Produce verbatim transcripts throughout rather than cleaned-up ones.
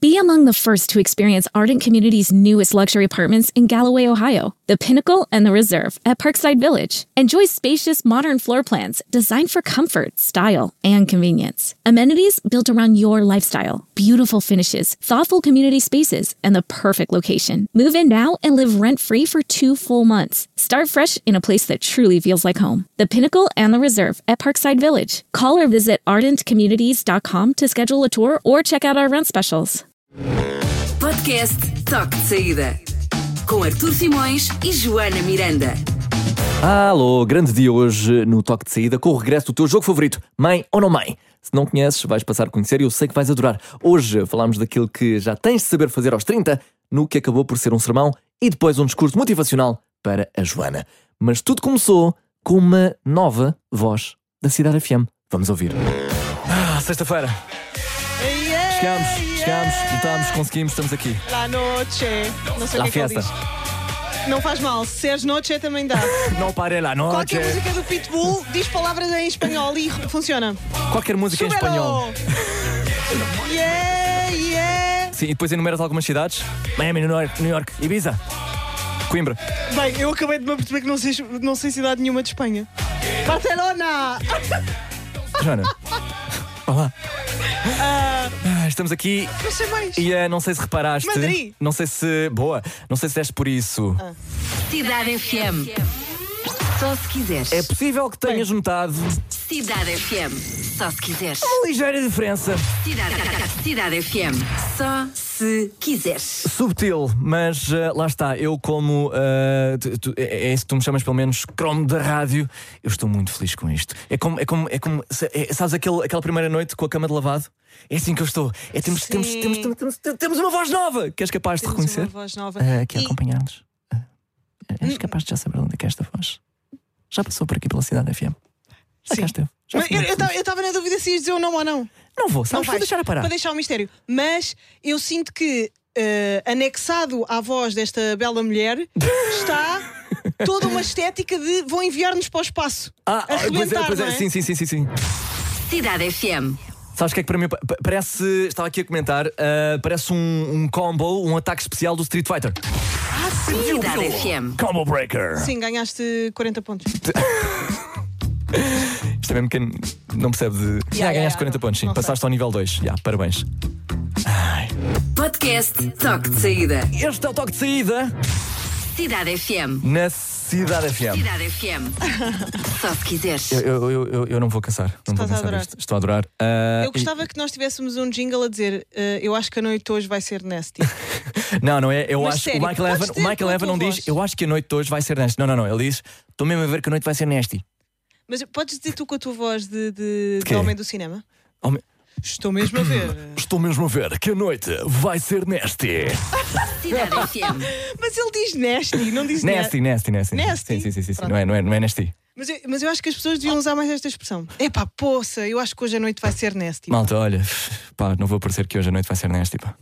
Be among the first to experience Ardent Community's newest luxury apartments in Galloway, Ohio, the Pinnacle and the Reserve at Parkside Village. Enjoy spacious, modern floor plans designed for comfort, style, and convenience. Amenities built around your lifestyle, beautiful finishes, thoughtful community spaces, and the perfect location. Move in now and live rent-free for two full months. Start fresh in a place that truly feels like home. The Pinnacle and the Reserve at Parkside Village. Call or visit ardent communities dot com to schedule a tour or check out our rent specials. Podcast Toque de Saída, com Artur Simões e Joana Miranda. Alô, grande dia hoje no Toque de Saída, com o regresso do teu jogo favorito, Mãe ou Não Mãe. Se não conheces, vais passar a conhecer e eu sei que vais adorar. Hoje falámos daquilo que já tens de saber fazer aos trinta, no que acabou por ser um sermão e depois um discurso motivacional para a Joana. Mas tudo começou com uma nova voz da Cidade F M. Vamos ouvir. Ah, sexta-feira. Chegamos, chegamos, lutamos, conseguimos, estamos aqui. La noche. Não sei o La que é que fiesta. ele diz. Não faz mal, se és noche também dá. Não pare la noche. Qualquer música do Pitbull diz palavras em espanhol e funciona. Qualquer música em Súbelo. espanhol. Yeah, yeah. Sim, e depois enumeras algumas cidades. Miami, New York, New York, Ibiza, Coimbra. Bem, eu acabei de me aperceber que não sei, não sei cidade nenhuma de Espanha. Barcelona! Joana, olá. Ah, Ah, estamos aqui não sei mais. e uh, não sei se reparaste. Madrid. Não sei se. Boa. Não sei se deste por isso. Ah. Cidade F M. Só se quiseres. É possível que tenhas notado Cidade F M. Só se quiseres. uma ligeira diferença. Cidade, Cidade F M. Só se quiseres. Subtil, mas uh, lá está. Eu, como. Uh, tu- tu- é, é isso que tu me chamas, pelo menos, cromo da rádio. Eu estou muito feliz com isto. É como. É como, é como se- é- sabes aquele, aquela primeira noite com a cama de lavado? É assim que eu estou. É, temos, temos, Sim. temos, temos, temos, temos uma voz nova que és capaz de Temos reconhecer. uma voz nova. Uh, aqui a E- acompanhar-nos. Uh, és capaz de já saber onde é que é esta voz? Já passou por aqui pela Cidade F M? Já Sim. cá esteve. Já Mas fui eu muito feliz. estava na dúvida se ias dizer ou não ou não. Não vou, Não sabes? Vou vais. deixar a parar. Para deixar o mistério. Mas eu sinto que eh, anexado à voz desta bela mulher está toda uma estética de vão enviar-nos para o espaço. Ah, pois é, Arrebentar, pois é. não é? Sim, sim, sim, sim, sim. Cidade F M. Sabes o que é que para mim pa- pa- parece. Estava aqui a comentar. ah, parece um, um combo, um ataque especial do Street Fighter. Cidade F M. Combo Breaker. Sim, ganhaste quarenta pontos. Isto é mesmo quem não percebe de. Já yeah, ganhaste yeah, quarenta não- pontos, sim. não sei. Passaste ao nível dois. Já, parabéns. Ai. Podcast Toque de Saída. Este é o toque de saída Cidade F M. na Cidade F M. Cidade F M. Só se quiseres. Eu, eu, eu, eu- eu não vou cansar. Não vou Estás a cansar adorar. isto. Estou a adorar. Ah, Eu gostava que nós tivéssemos um jingle a dizer eh, eu acho que a noite hoje vai ser nasty. e- Não, não é. Eu Mas acho sério, que o Michael podes Evan, o dizer Michael com a Evan tua não diz. voz. Eu acho que a noite de hoje vai ser nasty. Não, não, não. Ele diz. Estou mesmo a ver que a noite vai ser nasty. Mas podes dizer tu com a tua voz de, de, de quê? homem do cinema? Oh, me- Estou mesmo a ver. Estou mesmo a ver que a noite vai ser nasty. Cidade F M. Mas ele diz nasty, não diz Nasty, nasty, nasty. Nasty? Sim, sim, sim, sim, sim. Pronto. Não é, não é, não é nasty. Mas eu, mas eu acho que as pessoas deviam usar mais esta expressão. Epá, poça, eu acho que hoje a noite vai ser nasty. Malta, olha, pá, não vou parecer que hoje a noite vai ser nasty, pá.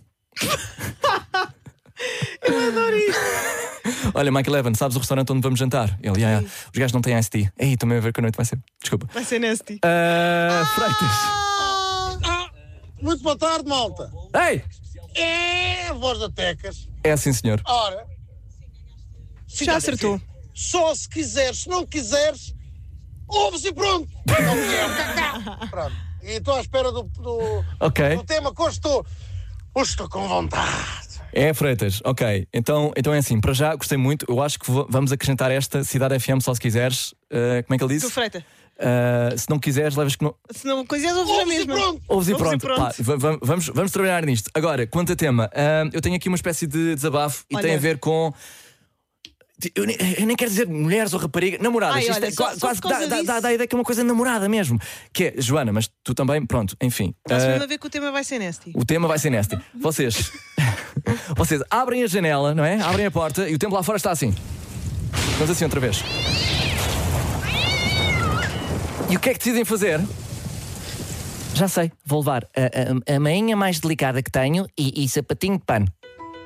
Eu adoro isto. Olha, Michael Evan, sabes o restaurante onde vamos jantar? Ele, ah, ah, os gajos não têm iced tea. Ei, também a ver que a noite vai ser. Desculpa. Vai ser nasty. Ah, Freitas. Ah, muito boa tarde, malta. Ei! É a voz da Tecas. É assim, senhor. Ora, Já acertou. só se quiseres, se não quiseres, ouve-se e pronto. Não quero, cacá. Pronto. E estou à espera do, do, Ok. do tema que hoje estou. Hoje estou com vontade. É, Freitas, ok. Então, então é assim, para já gostei muito. Eu acho que v- vamos acrescentar esta Cidade F M só se quiseres. Ah, como é que ele Tu disse? freita. Ah, se não quiseres, levas que não. Se não quiseres, ouves a Ouve-se e mesma. pronto. Ouves e Ouves e pronto. pronto. Pá, va- va- vamos, vamos trabalhar nisto. Agora, quanto a tema, ah, eu tenho aqui uma espécie de desabafo e Olha. tem a ver com. Eu nem, eu nem quero dizer mulheres ou raparigas, namoradas. Ai, Isto olha, é só- qua- só quase por dá, causa dá, disso. dá, dá a ideia que é uma coisa namorada mesmo. Que é, Joana, mas tu também, pronto, enfim. Estás ah, mesmo a ver que o tema vai ser nasty. o tema vai ser nasty. Vocês, vocês abrem a janela, não é? Abrem a porta e o tempo lá fora está assim. Vamos assim outra vez. E o que é que decidem fazer? Já sei, vou levar a, a, a mainha mais delicada que tenho e, e sapatinho de pano.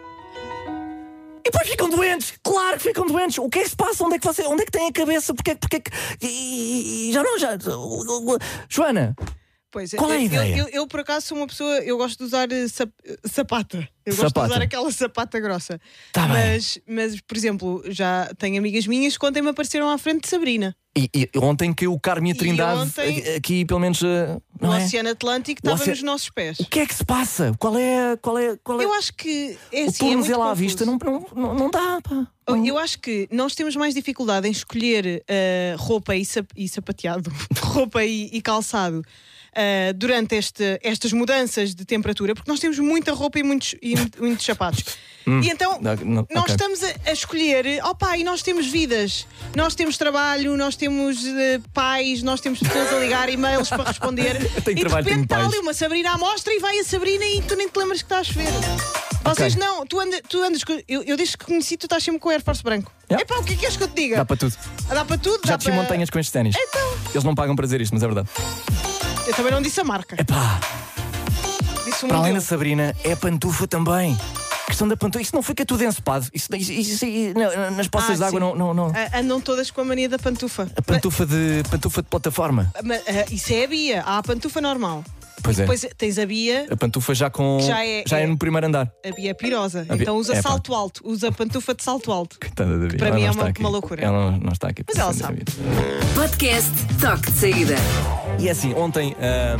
E depois ficam doentes, claro que ficam doentes. O que é que se passa? Onde é que você, onde é que tem a cabeça? Porque é que, porque é que e, e- e já não, já. Joana, Pois, Qual é a eu, ideia? Eu, eu, eu, por acaso, sou uma pessoa. Eu gosto de usar uh, sap, sapata. Eu gosto Sapata. de usar aquela sapata grossa. Tá mas, mas, por exemplo, já tenho amigas minhas que ontem me apareceram à frente de Sabrina. E, e ontem que o Carme e a E Trindade, ontem- aqui pelo menos. uh, No Não é? Oceano Atlântico O estava oce- nos nossos pés. O que é que se passa? Qual é. Qual é, qual é... Eu acho que é o assim. é muito tornozelo à confuso. vista não, não, não, não dá, pá. Oh, Eu acho que nós temos mais dificuldade em escolher uh, roupa e, sap e sapateado, roupa e, e calçado uh, durante este, estas mudanças de temperatura, porque nós temos muita roupa e muitos, e muitos sapatos. E então Não, não, nós ok. estamos a, a escolher, opá, e nós temos vidas, nós temos trabalho, nós temos uh, pais, nós temos pessoas a ligar, e-mails para responder. Tenho e de trabalho, tenho repente está pais. ali uma Sabrina à mostra e vai a Sabrina e tu nem te lembras que está a chover. Vocês Ok. não, tu, anda, tu andas com. Eu, eu desde que conheci, tu estás sempre com o Air Force branco. Yeah. Epá, o que é que queres que eu te diga? Dá para tudo. Dá para tudo? Já dá desci para... montanhas com estes ténis. Então, Eles não pagam para dizer isto, mas é verdade. eu também não disse a marca. Epá, Disse um para além da modelo. Sabrina, é a pantufa também. A questão da pantufa, isso não fica tudo ensopado. Isso, isso, isso, isso- não, nas poças Ah, de água sim. não, não, não. Ah, andam todas com a mania da pantufa. A pantufa de, pantufa de plataforma. Mas, ah, isso é a Bia. Há a pantufa normal. Pois é. Depois tens a Bia. A pantufa já com. Já é- já é é- no primeiro andar. A Bia é pirosa. A Bia- Então usa é, pá. salto alto. Usa pantufa de salto alto. Coitada da Bia. para Ela mim não é está uma- aqui. uma loucura. Ela não, não está aqui. Mas ela para sabe. defender a Bia. Podcast Toque de Saída. E é assim, ontem ah,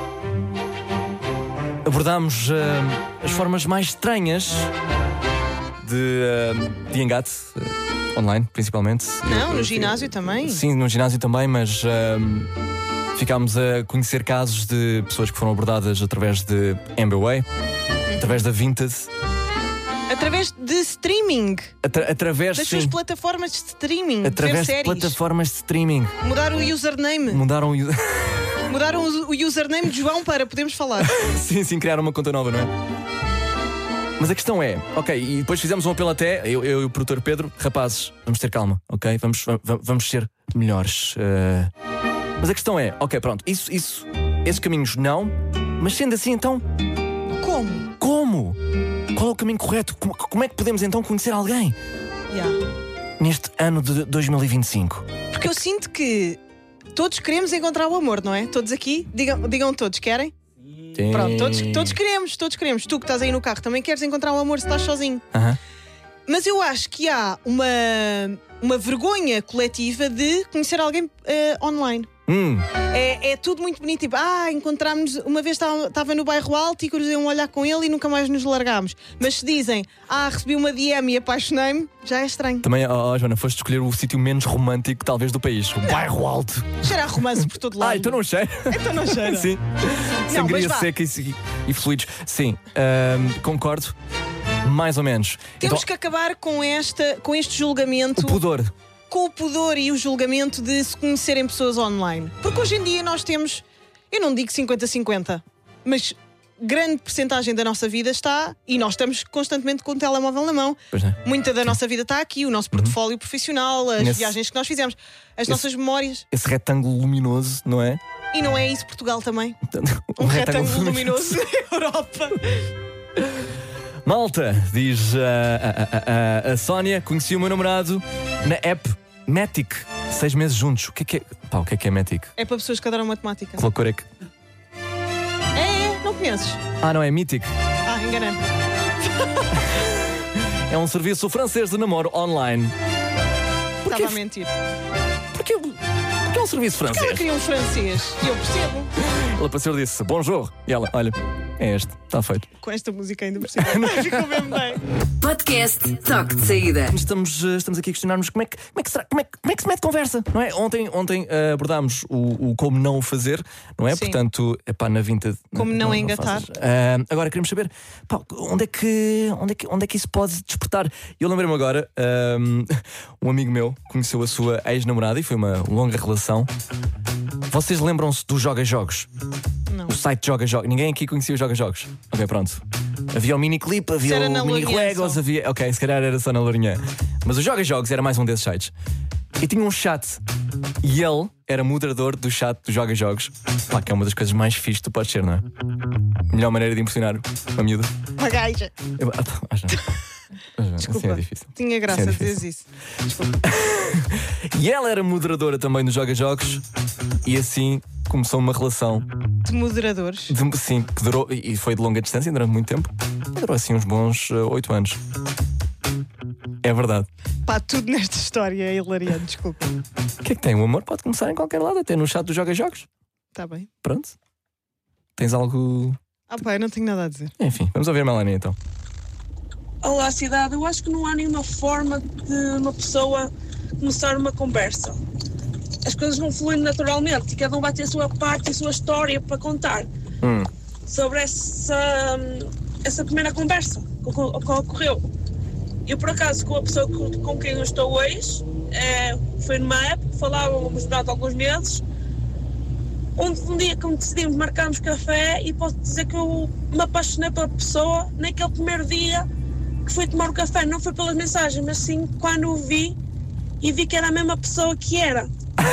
abordámos ah, as formas mais estranhas de, ah, de engate, ah, online principalmente. Não, Eu- no eu- ginásio também. Sim, no ginásio também, mas ah, ficámos a conhecer casos de pessoas que foram abordadas através de Amberway, através da Vinted, Através de streaming. atra- através, Das sim, suas plataformas de streaming. de através ver de séries. plataformas de streaming. Mudar o username. Mudaram o. Mudaram o o username de João para podemos falar. Sim, sim, criaram uma conta nova, não é? Mas a questão é, ok, e depois fizemos um apelo até, eu, eu e o produtor Pedro, rapazes, vamos ter calma, ok? Vamos, va- va- vamos ser melhores. eh. Mas a questão é, ok, pronto, isso, isso, esses caminhos não, mas sendo assim, então, Como? como? Qual é o caminho correto? Como, como é que podemos então conhecer alguém Yeah. neste ano de dois mil e vinte e cinco? Porque eu sinto que todos queremos encontrar o amor, não é? Todos aqui? Digam, digam todos, querem? Sim. Pronto, todos, todos queremos, todos queremos. Tu que estás aí no carro também queres encontrar o amor se estás sozinho. Aham. Mas eu acho que há uma, uma vergonha coletiva de conhecer alguém eh, online. Hum, É, é tudo muito bonito, tipo, ah, encontramos-nos, uma vez estava estava no bairro Alto e cruzei um olhar com ele e nunca mais nos largámos. Mas se dizem, ah, recebi uma D M e apaixonei-me, já é estranho. também, ó ó, Joana, foste escolher o sítio menos romântico, talvez, do país. O bairro alto. Cheira a romance por todo lado. Ah, então não cheira. Então não cheira. Sim. Não, Sangria mas vá. seca e, e fluidos. Sim, ahm, concordo. Mais ou menos. Temos Então, que acabar com, esta, com este julgamento, o pudor. com o pudor e o julgamento de se conhecerem pessoas online. Porque hoje em dia nós temos, eu não digo cinquenta a cinquenta, mas grande percentagem da nossa vida está, e nós estamos constantemente com o telemóvel na mão. Pois é. Muita da nossa vida está aqui, o nosso portfólio profissional, as Nesse- viagens que nós fizemos, as Esse- nossas memórias. Esse retângulo luminoso, não é? E não é isso Portugal também? Um retângulo luminoso na Europa. Malta, diz ah, ah, ah, ah, a Sónia, conheci o meu namorado na app Matic. Seis meses juntos. O que é que é? Pá, o que é que é Matic? É para pessoas que adoram matemática. Que loucura é que. É, é, não conheces? Ah, não é Mythic. Ah, enganei-me. É um serviço francês de namoro online. Estava a mentir. Porquê, porquê é um serviço Ela francês? queria um francês e eu percebo. Ela apareceu e disse bonjour. E ela, olha, é este, está feito. Com esta música ainda por cima. Ficou mesmo bem. Podcast Toque de Saída. Estamos, eh, estamos aqui a questionar-nos como é, que, como, é que será, como, é, que- como é que se mete conversa, não é? Ontem, ontem eh, abordámos o, o como não o fazer, não é? Sim. Portanto, epá, na Vinted. Como não engatar. faças. Ah, agora queremos saber pá, onde, é que, onde, é que, onde é que isso pode despertar. Eu lembrei-me agora, um, um amigo meu conheceu a sua ex-namorada e foi uma longa relação. Vocês lembram-se do Joga Jogos? Não. O site Joga Jogos. Ninguém aqui conhecia o Joga Jogos. Ok, pronto. Havia o miniclip, havia era na o mini Lourinhã Legos, só. havia. Ok, se calhar era só na Lourinhã. Mas o Joga Jogos era mais um desses sites. E tinha um chat. E ele era moderador do chat do Joga Jogos. Pá, que é uma das coisas mais fixes que tu podes ser, não é? Melhor maneira de impressionar uma miúda. Uma gaja. Eu, ah, pá, ah, já. Ah, já, Desculpa. assim é difícil. Tinha graça Assim é dizer difícil. isso. E ela era moderadora também do Joga Jogos. E assim começou uma relação De moderadores. de, sim, que durou, e foi de longa distância durante muito tempo. Durou assim uns bons oito uh, anos. É verdade. Pá, tudo nesta história é hilariante, desculpa. O que é que tem? O amor pode começar em qualquer lado, até no chat do Joga Jogos. Está bem. Pronto. Tens algo. Ah, pá, eu não tenho nada a dizer. Enfim, vamos ouvir a Melanie então. Olá, cidade. Eu acho que não há nenhuma forma de uma pessoa começar uma conversa. As coisas vão fluindo naturalmente e cada um vai ter a sua parte e a sua história para contar Hum. sobre essa, essa primeira conversa que, que ocorreu. Eu, por acaso, com a pessoa com, com quem eu estou hoje, é, foi numa época, falávamos durante alguns meses, onde um dia que decidimos marcarmos café e posso dizer que eu me apaixonei pela pessoa naquele primeiro dia que fui tomar o café. Não foi pelas mensagens, mas sim quando o vi e vi que era a mesma pessoa que era.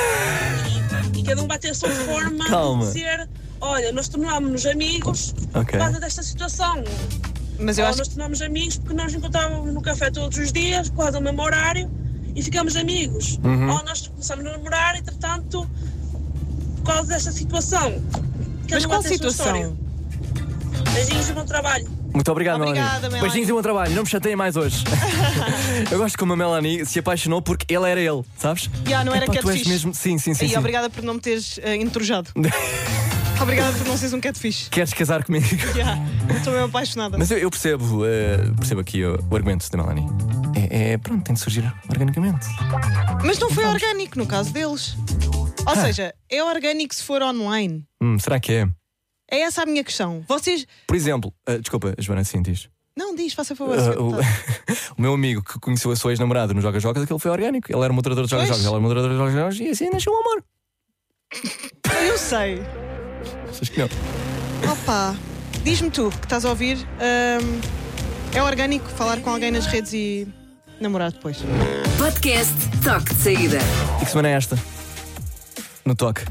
E, e cada um vai ter a sua forma Calma. de dizer, olha, nós tornámos-nos amigos Ok. por causa desta situação. Mas eu Ou acho nós tornámos amigos porque nós nos encontrávamos no café todos os dias, quase ao mesmo horário, e ficamos amigos. Uhum. Ou nós começamos a namorar, entretanto, por causa desta situação. Cada Mas um qual vai ter a sua situação? história. Beijinhos e bom trabalho. Muito obrigado, Obrigada, Melanie. Melanie. Beijinhos e bom trabalho. Não me chateiem mais hoje. Eu gosto como a Melanie se apaixonou porque ele era ele, sabes? Já, não era Epá, tu és catfish. mesmo. Sim, sim, sim. E sim. obrigada por não me teres uh, intrujado. Obrigada por não seres um catfish. Queres casar comigo? Já, estou mesmo apaixonada. Mas eu, eu percebo, uh, percebo aqui o, o argumento da Melanie. É, é, pronto, tem de surgir organicamente. Mas não foi orgânico no caso deles. Ou seja, é orgânico se for online. Hum, será que é? É essa a minha questão. Vocês. Por exemplo, uh, desculpa, Joana, sim, diz. Não, diz, faça favor. Uh, senhor o, deputado. o meu amigo que conheceu a sua ex-namorada no Joga Jogos, aquele foi orgânico. Ele era moderador de Joga Pois. Jogos, ela era moderadora de Joga Jogos e assim nasceu o amor. Eu sei. Achas que não? Opa, diz-me tu que estás a ouvir. hum, é orgânico falar com alguém nas redes e namorar depois? Podcast Toque de Saída. E que semana é esta? No toque.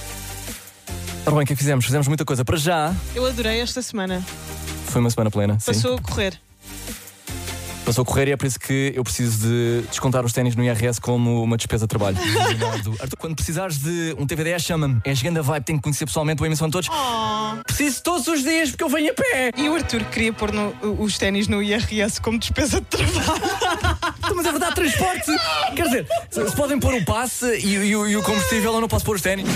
Ora bem, o que é que fizemos? Fizemos muita coisa. Para já, Eu adorei esta semana. foi uma semana plena. Sim. Passou a correr. Passou a correr e é por isso que eu preciso de descontar os ténis no I R S como uma despesa de trabalho. Arthur, quando precisares de um T V D S, chama-me. É gigante a vibe, tenho que conhecer pessoalmente o emissão de todos. Oh. Preciso todos os dias porque eu venho a pé. E o Arthur queria pôr no- os ténis no I R S como despesa de trabalho. Então, mas é verdade, transporte. Quer dizer, se se podem pôr o passe e, e o- e o combustível, eu não posso pôr os ténis.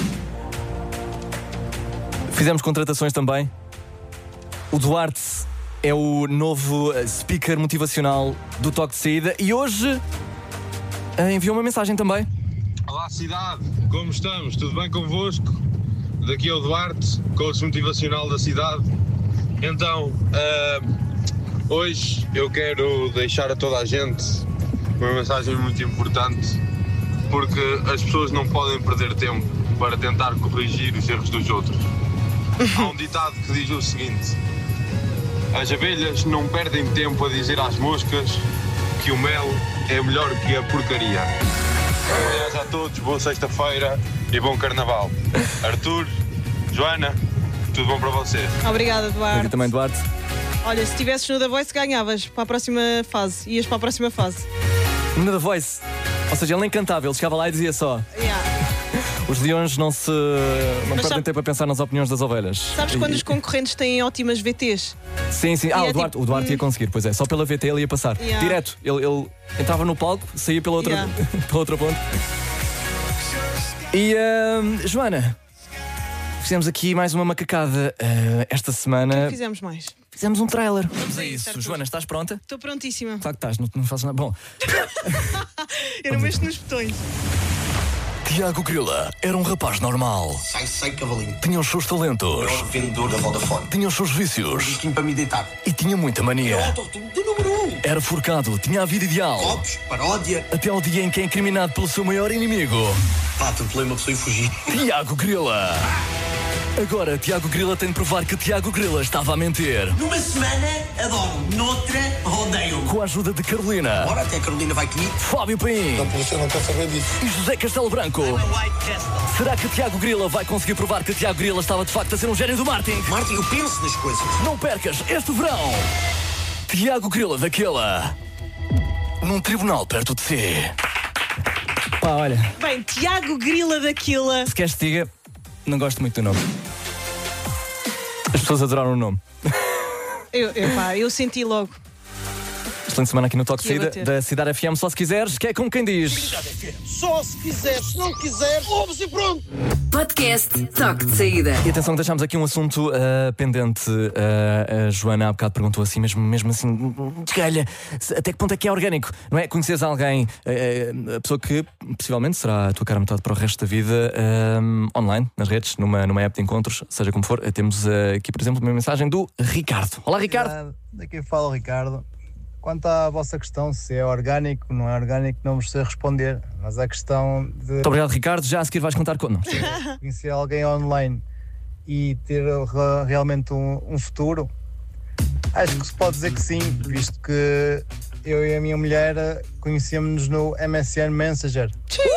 Fizemos contratações também. O Duarte é o novo eh, speaker motivacional do Toque de Saída e hoje eh, enviou uma mensagem também. Olá cidade, como estamos? Tudo bem convosco? Daqui é o Duarte, coach motivacional da cidade. Então, ah, hoje eu quero deixar a toda a gente uma mensagem muito importante, porque as pessoas não podem perder tempo para tentar corrigir os erros dos outros. Há um ditado que diz o seguinte: as abelhas não perdem tempo a dizer às moscas que o mel é melhor que a porcaria. Aliás, a todos, boa sexta-feira e bom carnaval. Arthur, Joana, tudo bom para vocês? Obrigada, E Eduardo. também Duarte. Olha, se estivesses no The Voice, ganhavas para a próxima fase. Ias para a próxima fase. No The Voice. Ou seja, ele nem cantava, ele chegava lá e dizia só: Yeah. os leões não se. não Mas perdem sabe- tempo a pensar nas opiniões das ovelhas. Sabes E- quando os concorrentes têm ótimas V Ts? Sim, sim. E Ah, é o Duarte, tipo, o Duarte ia hum. conseguir, pois é. Só pela V T ele ia passar. Yeah. Direto. Ele, ele entrava no palco, saía pela outra, Yeah. pela outra ponte. E ahm, Joana, fizemos aqui mais uma macacada ah, esta semana. Fizemos mais. Fizemos um trailer. Vamos a a isso, isso. Arthur. Joana, estás pronta? Estou prontíssima. Claro que estás, não, não fazes nada. Bom, Eu não mexo nos botões. Tiago Grila era um rapaz normal. Sai, sai, cavalinho. Tinha os seus talentos, Melhor vendedor da Vodafone. tinha os seus vícios Disquinho para me deitar. e tinha muita mania. Autotune de número um. Era forcado, tinha a vida ideal. Copos, paródia. Até ao dia em que é incriminado pelo seu maior inimigo, Pá, atropelei uma pessoa e fugi. Tiago Grila. Agora, Tiago Grila tem de provar que Tiago Grila estava a mentir. Numa semana, adoro. Noutra, rodeio. Com a ajuda de Carolina, Bora, até a Carolina vai comigo. Fábio Paim Você não quer saber disso. e José Castelo Branco. Será que Tiago Grila vai conseguir provar que Tiago Grila estava de facto a ser um gênio do marketing? Martin, eu penso nas coisas. Não percas este verão Tiago Grila daquela num tribunal perto de si. Pá, olha, Bem, Tiago Grila daquila. se queres que te diga, Não gosto muito do nome. As pessoas adoraram o nome. Eu, eu, pá, eu senti logo. Excelente semana aqui no Toque de Que ia Saída bater. da Cidade F M. Só se quiseres, que é como quem diz. Só se quiseres, se não quiseres, ouves e pronto. Podcast Toque de Saída. E atenção que deixámos aqui um assunto uh, pendente. Uh, a Joana há bocado perguntou assim, mesmo, mesmo assim, desgalha, até que ponto é que é orgânico? Não é? Conheces alguém, uh, a pessoa que possivelmente será a tua cara metade para o resto da vida, uh, online, nas redes, numa, numa app de encontros, seja como for. Uh, temos uh, aqui, por exemplo, uma mensagem do Ricardo. Olá, Ricardo. Daqui fala o Ricardo. Quanto à vossa questão, se é orgânico, não é orgânico, não vos sei responder. Mas a questão de Muito obrigado, Ricardo. Já a seguir vais contar com. Não. conhecer alguém online e ter uh, realmente um, um futuro, acho que se pode dizer que sim, visto que eu e a minha mulher uh, conhecemos-nos no M S N Messenger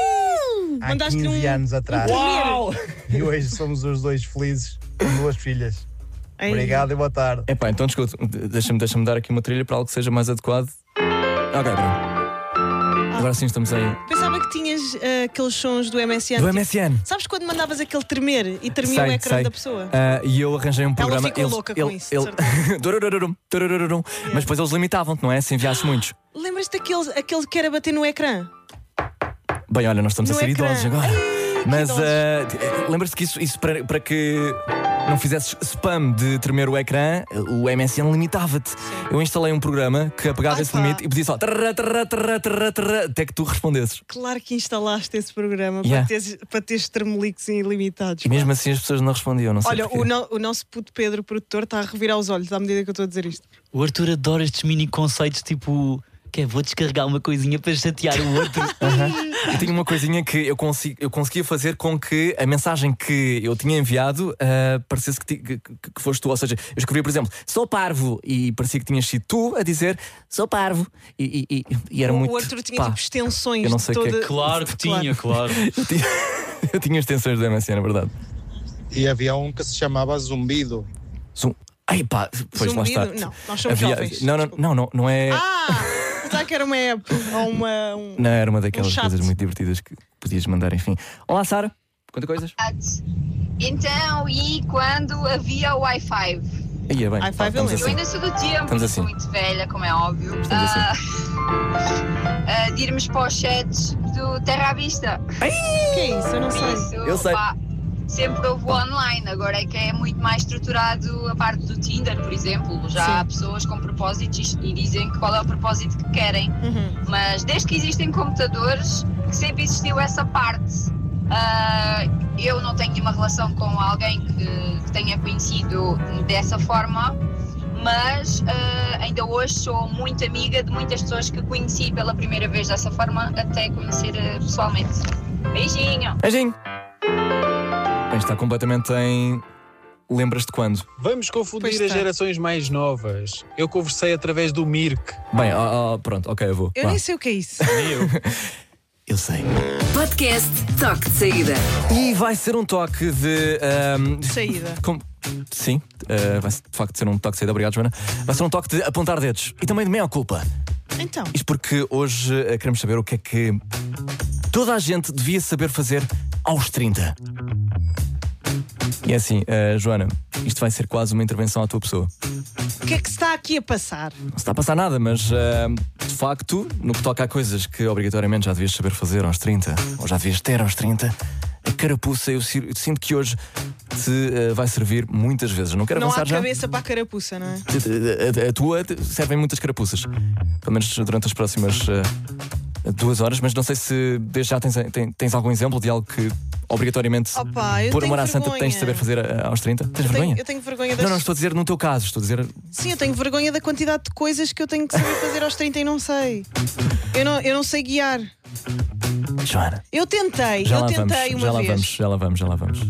há Mandaste-lhe quinze um- anos atrás. Uau! E hoje somos os dois felizes com duas filhas. Ei. Obrigado e boa tarde. Epá, então desculpa, deixa-me deixa dar aqui uma trilha para algo que seja mais adequado. Ok, pronto. Agora sim estamos aí. Pensava que tinhas ah, aqueles sons do M S N. Do tipo, M S N. Sabes quando mandavas aquele tremer e tremia o Sei, ecrã sei. da pessoa? Ah, e eu arranjei um programa. ficou eles- louca com ele- isso, de ele- Turururu, turururu. Mas depois eles limitavam-te, não é? Se enviasses muitos. Lembras-te daquele aquele que era bater no ecrã? Bem, olha, nós estamos No a ser ecrã. idosos agora. Ai, que Mas idosos. ah, lembras-te que isso, isso para, para que não fizesses spam de tremer o ecrã, o M S N limitava-te. Eu instalei um programa que apagava Ai, esse pá. limite e pedia só tarará, tarará, tarará, tarará, tarará, até que tu respondesses. Claro que instalaste esse programa Yeah. para teres, para teres tremelicos ilimitados. E mesmo assim as pessoas não respondiam, não sei Olha, porquê. o, no- o nosso puto Pedro, produtor, está a revirar os olhos à medida que eu estou a dizer isto. O Arthur adora estes mini conceitos, tipo, que é, vou descarregar uma coisinha para chatear o outro. Eu tinha uma coisinha que eu, consi- eu conseguia fazer com que a mensagem que eu tinha enviado ah, parecesse que, ti- que, que- que foste tu. Ou seja, eu escrevia, por exemplo, sou parvo, e parecia que tinhas sido tu a dizer sou parvo. E, e- e- e era o, muito. o Arthur tinha pá, tipo extensões eu não sei de o que é toda... que- Claro que tinha, claro. eu, tinha, eu tinha extensões do M S N, é verdade. E havia um que se chamava Zumbido. Zum... Ai pá, pois lá Zumbido? está. Não, nós somos Havia... jovens. Não, não, não, não, não é. Ah! Pensava que era uma app ou uma... Um... Não, era uma daquelas um chat. coisas muito divertidas que podias mandar, enfim. Olá, Sara. Conta coisas. Então, e quando havia o Wi-Fi? Aí é bem. High pá, five, eu estamos Eu assim. ainda sou do tempo, Estamos assim. sou muito velha, como é óbvio, Estamos assim. ah, ah, de irmos para os chats do Terra à Vista. O que é isso? Eu não sei. Isso, Eu sei. pá, sempre houve o online, agora é que é muito mais estruturado a parte do Tinder, por exemplo. Já Sim. há pessoas com propósitos e dizem qual é o propósito que querem. Uhum. Mas desde que existem computadores, sempre existiu essa parte. Ah, eu não tenho nenhuma relação com alguém que, que tenha conhecido dessa forma, mas ah, ainda hoje sou muito amiga de muitas pessoas que conheci pela primeira vez dessa forma, até conhecer ah, pessoalmente. Beijinho! Beijinho. Bem, está completamente em. Lembras-te quando? Vamos confundir Pois as está. gerações mais novas. Eu conversei através do Mirk. Bem, ó, ó, pronto, ok, eu vou. Eu Vá. nem sei o que é isso. Eu. Eu sei. Podcast Toque de Saída. E vai ser um toque de. ahm, Saída. como- Sim, ah, vai de facto ser um toque de saída, obrigado, Joana. Vai ser um toque de apontar dedos e também de meia culpa. Então, Isto porque hoje ah, queremos saber o que é que toda a gente devia saber fazer aos trinta. E é assim, ah, Joana, isto vai ser quase uma intervenção à tua pessoa. o que é que se está aqui a passar? Não se está a passar nada, mas ah, de facto, no que toca a coisas que obrigatoriamente já devias saber fazer aos trinta, ou já devias ter aos trinta, a carapuça eu si- sinto que hoje te ah, vai servir muitas vezes. Não quero Não há avançar já. cabeça para a carapuça, não é? A, a- a tua te- servem muitas carapuças, pelo menos durante as próximas ah, duas horas, mas não sei se desde já tens, tens, tens algum exemplo de algo que obrigatoriamente, Opa, eu por tenho amor à santa, tens de saber vergonha. fazer ah, aos trinta. Tens Eu vergonha? tenho, eu tenho vergonha das... Não, não, estou a dizer no teu caso, estou a dizer. Sim, eu tenho vergonha da quantidade de coisas que eu tenho que saber fazer aos trinta e não sei. Eu não, eu não sei guiar. Joana. Eu tentei, Já eu lá tentei vamos, uma já lá vez. vamos, já lá vamos, já lá vamos.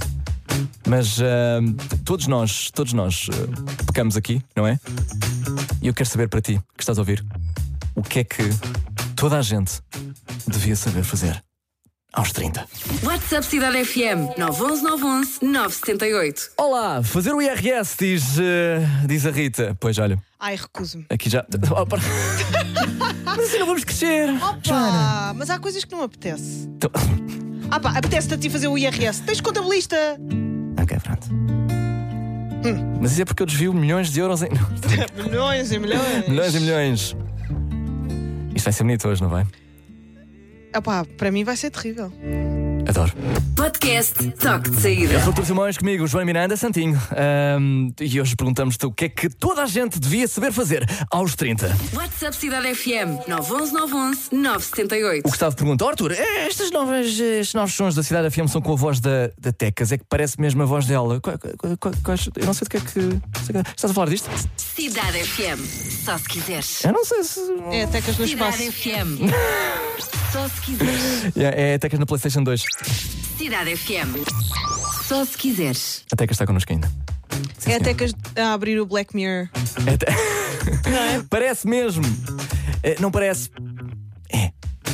Mas ah, todos nós, todos nós ah, pecamos aqui, não é? E eu quero saber para ti, que estás a ouvir, o que é que toda a gente devia saber fazer aos trinta. WhatsApp Cidade F M nove um um nove um um nove sete oito. Olá, fazer o I R S, diz, ah, diz a Rita. Pois olha, Ai, recuso-me. aqui já. Oh, para- Mas assim não vamos crescer. Joana. Opa, mas há coisas que não me apetece. Então, Ah pá, apetece-te a ti fazer o I R S. Tens contabilista. Ok, pronto. Hum. Mas isso é porque eu desvio milhões de euros em. milhões e milhões. Milhões e milhões. Isto vai ser bonito hoje, não vai? Ah pá, para mim vai ser terrível. Adoro. Podcast Toque de Saída. Eu sou o Artur Simões, comigo, João Miranda, Santinho. Um, e hoje perguntamos-te o que é que toda a gente devia saber fazer aos trinta. WhatsApp Cidade F M nove um um nove um um nove sete oito. O Gustavo pergunta: oh, Artur, estas novas, estes novos sons da Cidade F M são com a voz da, da Tecas, é que parece mesmo a voz dela. Qual, qual, qual, qual, eu não sei do que é que. Estás a falar disto? Cidade F M, só se quiseres. Eu não sei se. É Tecas no espaço. Cidade F M, só se quiseres. É, é Tecas na PlayStation dois. Cidade F M, só se quiseres. A Tecas está connosco ainda. Sim, é a Tecas a abrir o Black Mirror. É te... não é? Parece mesmo. É, não parece. É.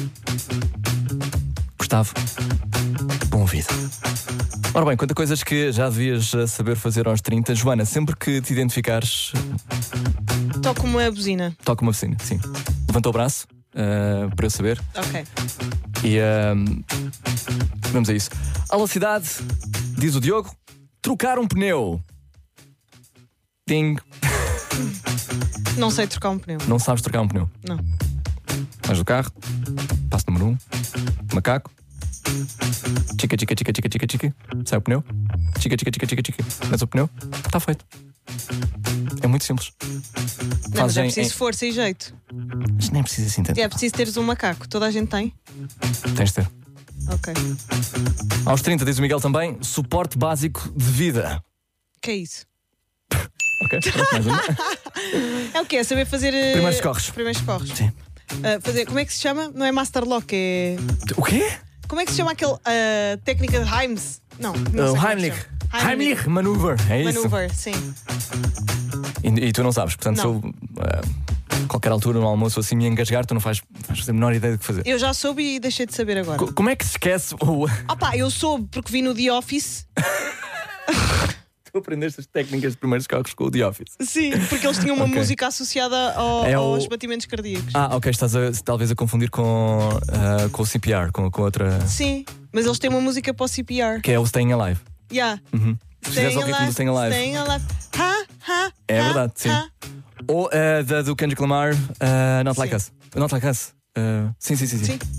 Gustavo, bom ouvido. Ora bem, quanto a coisas que já devias saber fazer aos trinta, Joana, sempre que te identificares, toca uma buzina. Toca uma buzina, sim. Levanta o braço uh, para eu saber. Ok. E uh, vamos a isso. Alô cidade, diz o Diogo, trocar um pneu. Ding. Não sei trocar um pneu. Não sabes trocar um pneu? Não. Vais do carro, passo número um, macaco, chica, chica, chica, chica, chica, chica, sai o pneu, chica, chica, chica, chica, chica, metes o pneu, está feito. É muito simples. Não, mas é preciso em... força e jeito. Mas nem precisa assim tanto. É preciso teres um macaco, toda a gente tem? Tens de ter. Ok. Aos trinta, diz o Miguel também, suporte básico de vida. Que é isso? Ok, pronto, mais uma. É o quê? É saber fazer... Uh... Primeiros socorros. Primeiros socorros. Sim. Uh, fazer, como é que se chama? Não é Master Lock, é... O quê? Como é que se chama aquele uh, técnica de Heims? Não, não uh, sei Heimlich. Heimlich. Heimlich maneuver, é isso? Maneuver, sim. E, e tu não sabes, portanto, não. se eu, uh, qualquer altura no almoço assim me engasgar, tu não fazes faz a menor ideia do que fazer. Eu já soube e deixei de saber agora. Co- como é que se esquece o... Ah pá, eu soube porque vi no The Office. Tu aprendeste as técnicas de primeiros socorros com o The Office. Sim, porque eles tinham uma okay. música associada ao, é aos o... batimentos cardíacos. Ah, ok, estás a, talvez a confundir com, uh, com o C P R, com, com outra... Sim, mas eles têm uma música para o C P R. Que é o Staying Alive. Yeah. Uhum. Se fizeres ao ritmo do Staying Alive. Staying alive. Ha, ha, é ha, verdade, sim. Ha. Ou uh, da do Kendrick Lamar, uh, Not Like Us. Not Like Us. Uh, sim, sim, sim, sim. sim.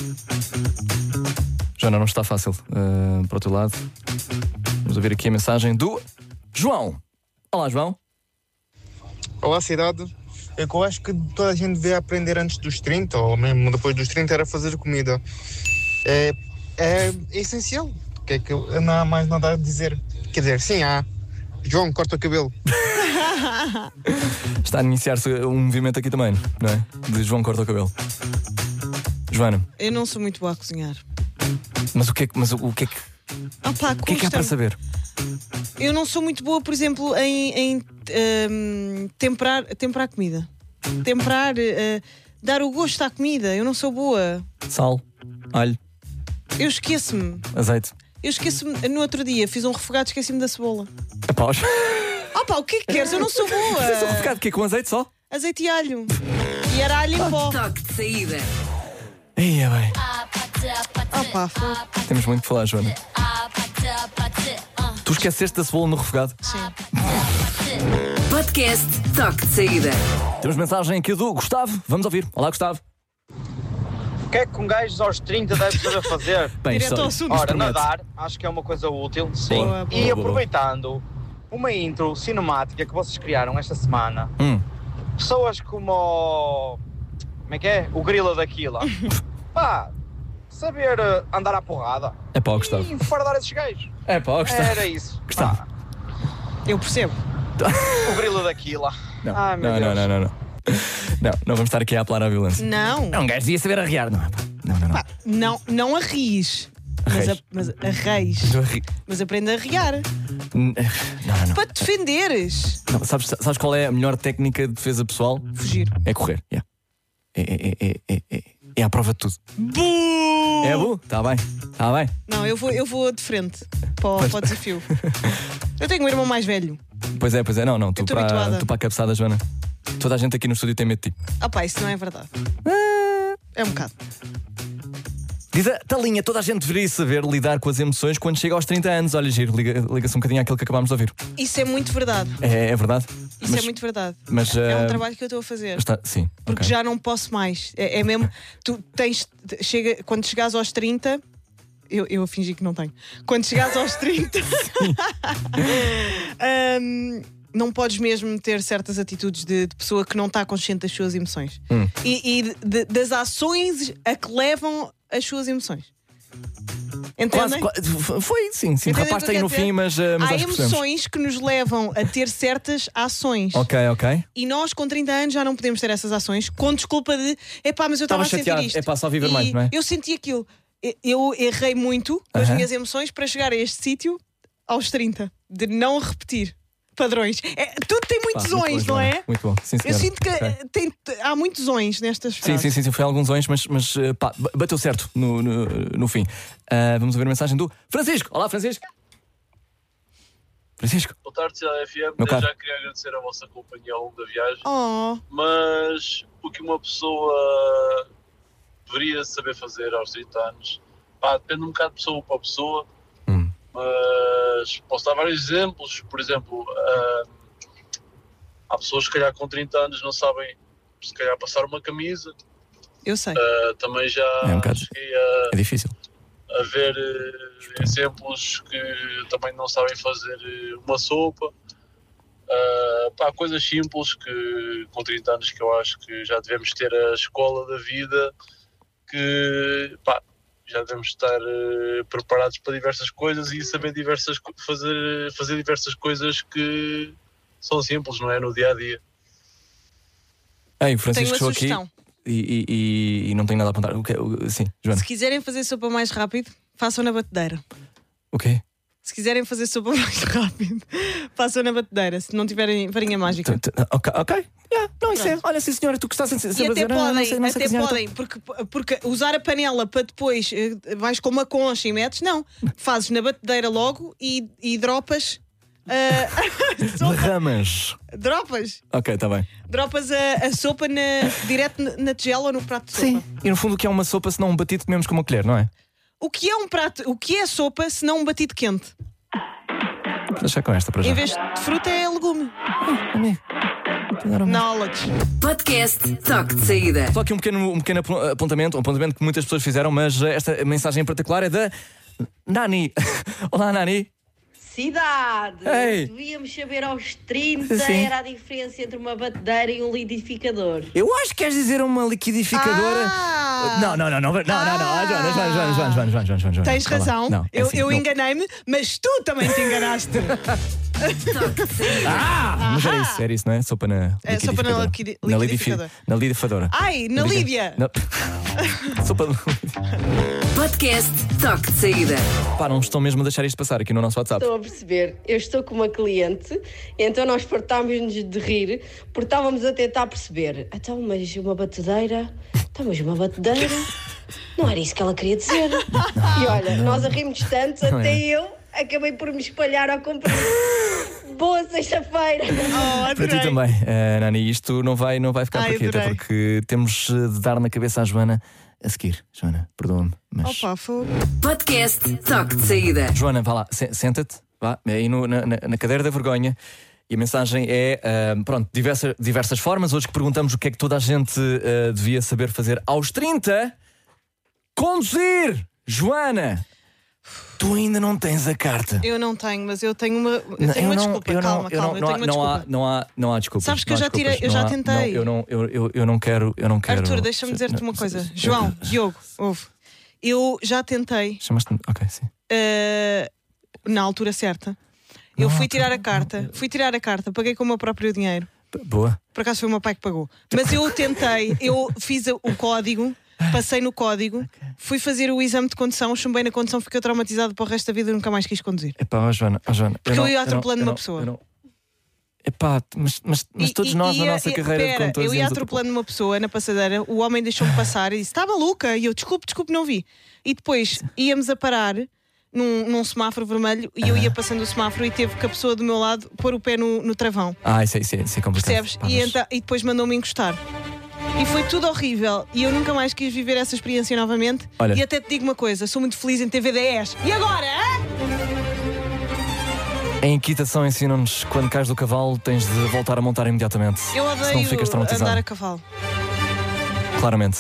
Joana, não está fácil. Uh, para o teu lado. Vamos ouvir aqui a mensagem do João. Olá, João. Olá, cidade. É que eu acho que toda a gente devia aprender antes dos trinta, ou mesmo depois dos trinta, era fazer comida. É, é, é essencial. Que é que eu, não há mais nada a dizer. Quer dizer, sim, há. João, corta o cabelo. Está a iniciar-se um movimento aqui também, não é? De João corta o cabelo. Joana. Eu não sou muito boa a cozinhar. Mas o que é que... Mas o, o que é que... Ah, pá, o que é que há para saber? Eu não sou muito boa, por exemplo, em, em um, temperar, temperar comida. Temperar, uh, dar o gosto à comida. Eu não sou boa. Sal, alho. Eu esqueço-me. Azeite. Eu esqueço-me. No outro dia fiz um refogado, esqueci-me da cebola. Epá, ah pá, o que é que queres? Eu não sou boa. Fez um refogado que é com azeite só? Azeite e alho. E era alho em pó. Toque de saída. Ia bem. Ah pá, foi. Temos muito que falar, Joana. Tu esqueceste da cebola no refogado? Sim. Podcast Toque de Saída. Temos mensagem aqui do Gustavo. Vamos ouvir. Olá, Gustavo. O que é que um gajo aos trinta deve saber fazer? Bem, direto ao assunto. Ora, nadar, acho que é uma coisa útil. Sim. Boa, boa, e aproveitando uma intro cinemática que vocês criaram esta semana, hum. pessoas como o... como é que é? O Grilo daquila. Pá, saber andar à porrada. É pá, Gustavo. E enfardar esses gajos. É pá, Gustavo. Era isso. Gustavo. Pá. Eu percebo. O Grilo daquila. Não, Ai, meu não, Deus. não, não, não. Não, não vamos estar aqui a apelar à violência. Não. Não, um gajo devia saber arriar, não é? Não, não, não. Pá, não, não arries. Mas, a, mas arreis. Mas aprende a arriar. Não, não, não. Para te defenderes. Não, sabes, sabes qual é a melhor técnica de defesa pessoal? Fugir. É correr. Yeah. É, é, é, é, é, é à prova de tudo. Bu! É bu? Está bem. Está bem. Não, eu vou, eu vou de frente para o, para o desafio. Eu tenho um irmão mais velho. Pois é, pois é. Não, não. Tu Eu tô para, habituada. tu para a cabeçada, Joana. Toda a gente aqui no estúdio tem medo de ti. Ah pá, isso não é verdade. É um bocado. Diz a Talinha, toda a gente deveria saber lidar com as emoções quando chega aos trinta anos. Olha, giro, liga- liga-se um bocadinho àquilo que acabámos de ouvir. Isso é muito verdade. É, é verdade? Isso Mas- é muito verdade. mas, É um uh, trabalho que eu estou a fazer. Está, sim, Porque ok. já não posso mais. É, é mesmo. Tu tens. Chega, quando chegares aos trinta. Eu, eu fingi que não tenho. Quando chegares aos trinta. hum, não podes mesmo ter certas atitudes de, de pessoa que não está consciente das suas emoções. Hum. E, e de- das ações a que levam as suas emoções. Entendem? Quase, quase- foi, sim, sim. Entendem Rapaz, o que eu tem no quero fim, dizer? mas, uh, mas Há acho que percebemos. emoções que nos levam a ter certas ações. Ok, ok. E nós, com trinta anos, já não podemos ter essas ações com desculpa de epá, mas eu estava Estava a sentir chateado, isto. epá, só viver E mais, não é? Eu senti aquilo. E- Eu errei muito com as Aham. minhas emoções para chegar a este sítio aos trinta. De não repetir padrões. É, tudo tem muitos Pá, muito zões, bom, não Joana. é? Muito bom, sim, Eu senhora. sinto que Ok. tem- há muitos zões nestas Sim, frases. sim, sim, sim, foi alguns anos, mas, mas uh, pá, b- bateu certo no, no, no fim. Uh, vamos ouvir a mensagem do Francisco. Olá, Francisco. Francisco. Boa tarde, Cidade F M. Meu Desde caro. já queria agradecer a vossa companhia ao longo da viagem. Oh. Mas o que uma pessoa deveria saber fazer aos trinta anos, pá, depende um bocado de pessoa para pessoa. Hum. Mas posso dar vários exemplos. Por exemplo, ah, há pessoas que, se calhar, com trinta anos não sabem, se calhar, passar uma camisa. Eu sei. Ah, também já É um bocado- cheguei a, É difícil. a ver eh, exemplos que também não sabem fazer eh, uma sopa. Uh, pá, coisas simples que com trinta anos que eu acho que já devemos ter a escola da vida, que pá, já devemos estar eh, preparados para diversas coisas e saber diversas, co- fazer, fazer diversas coisas que são simples, não é? No dia a dia. Ei, o Francisco Tenho uma chegou aqui sugestão. e, e, e, e não tenho nada a apontar. O quê? O- sim, Joana. Se quiserem fazer sopa mais rápido, façam na batedeira. O quê? Se quiserem fazer sopa mais rápido, façam na batedeira. Se não tiverem varinha mágica. T- t- Ok, ok. Yeah, não, isso é. Olha, sim, senhora, tu gostaste de E sempre até dizer, não, não podem, sei- não sei até cozinhar, podem, porque, porque usar a panela para depois eh, vais com uma concha e metes, não. Fazes na batedeira logo e, e dropas. eh, então. Derramas. dropas. Ok, está bem. Dropas a, a sopa na, direto na, na tigela ou no prato de sopa. Sim. E no fundo, o que é uma sopa se não um batido comemos com uma colher, não é? O que é um prato? O que é sopa se não um batido quente? Vou deixar com esta para já. Em vez de fruta é legume. Knowledge. Podcast Toque de Saída. Só aqui um pequeno, um pequeno apo- apontamento, um apontamento que muitas pessoas fizeram, mas eh, esta mensagem em particular é da Nani. Olá, Nani. Cidade! Ei. Devíamos saber aos trinta Sim. era a diferença entre uma batedeira e um liquidificador. Eu acho que queres dizer uma liquidificadora. Ah. Não, não, não, não, não, não, não, não. Joana, Joana, Joana, Joana, Joana, Joana, Joana, Joana. Tens Calma. razão. Não, é eu assim, eu não. enganei-me, mas tu também te enganaste. Ah, mas era isso, era isso, não é? Sopa na É, sopa na liquidificadora. liquidi- Na liquidificadora. lidifi- Na lidificadora. Ai, na Líbia. Não. Sopa de... Podcast Toque de Saída. Pá, não estão mesmo a deixar isto passar aqui no nosso WhatsApp. Estou a perceber. Eu estou com uma cliente, então nós fartámos-nos de rir, porque estávamos a tentar perceber. Então, mas uma batedeira? Então, mas uma batedeira? Não era isso que ela queria dizer. E olha, nós a rimos tanto, Não até é. eu acabei por me espalhar ao comprar. Boa sexta-feira! Oh, Para ti também, uh, Nani, isto não vai, não vai ficar Ai, por aqui, até adorei. porque temos uh, de dar na cabeça à Joana a seguir. Joana, perdoa-me, mas. Opa, fogo. Podcast Toque de Saída. Joana, vá lá, se- senta-te, vá, aí no- na, na- na cadeira da vergonha. E a mensagem é, uh, pronto, diversas, diversas formas. Hoje que perguntamos o que é que toda a gente uh, devia saber fazer aos trinta. Conduzir! Joana! Tu ainda não tens a carta. Eu não tenho, mas eu tenho uma, eu Não, tenho uma não- desculpa. eu não- calma, eu calma, não, eu tenho uma não há, desculpa. não há, não há desculpas. Sabes que não eu há já tirei- desculpas, eu já não há- tentei. não, eu, não, eu, eu, eu não quero, eu não quero. Arthur, deixa-me dizer-te uma coisa. João, Diogo, ouve. Eu já tentei, Chamaste-me. Ok, sim. eh, na altura certa. Eu fui tirar a carta, fui tirar a carta, paguei com o meu próprio dinheiro. Boa. Por acaso foi o meu pai que pagou. Mas eu tentei, eu fiz o código, passei no código, fui fazer o exame de condução, chumbei na condução, fiquei traumatizado para o resto da vida e nunca mais quis conduzir. Epá, ó Joana, ó Joana. Porque eu não- ia não- atropelando eu uma não- pessoa. eu não- Epá, mas, mas, mas E- todos e- nós na ia- nossa e- carreira de pera, condutores eu ia íamos atropelando uma pessoa na passadeira, o homem deixou-me passar e disse: está maluca? E eu, desculpe, desculpe, não vi. E depois íamos a parar num, num semáforo vermelho e eu ia passando o semáforo e teve que a pessoa do meu lado pôr o pé no, no travão. Ah, isso é, isso é, isso é complicado. Percebes? Pá, E, mas- então- e depois mandou-me encostar. E foi tudo horrível. E eu nunca mais quis viver essa experiência novamente. Olha. E até te digo uma coisa, sou muito feliz em ter V dez. E agora, hein? Em equitação ensinam-nos que quando cais do cavalo tens de voltar a montar imediatamente. Eu senão ficas odeio traumatizado. andar a cavalo. Claramente.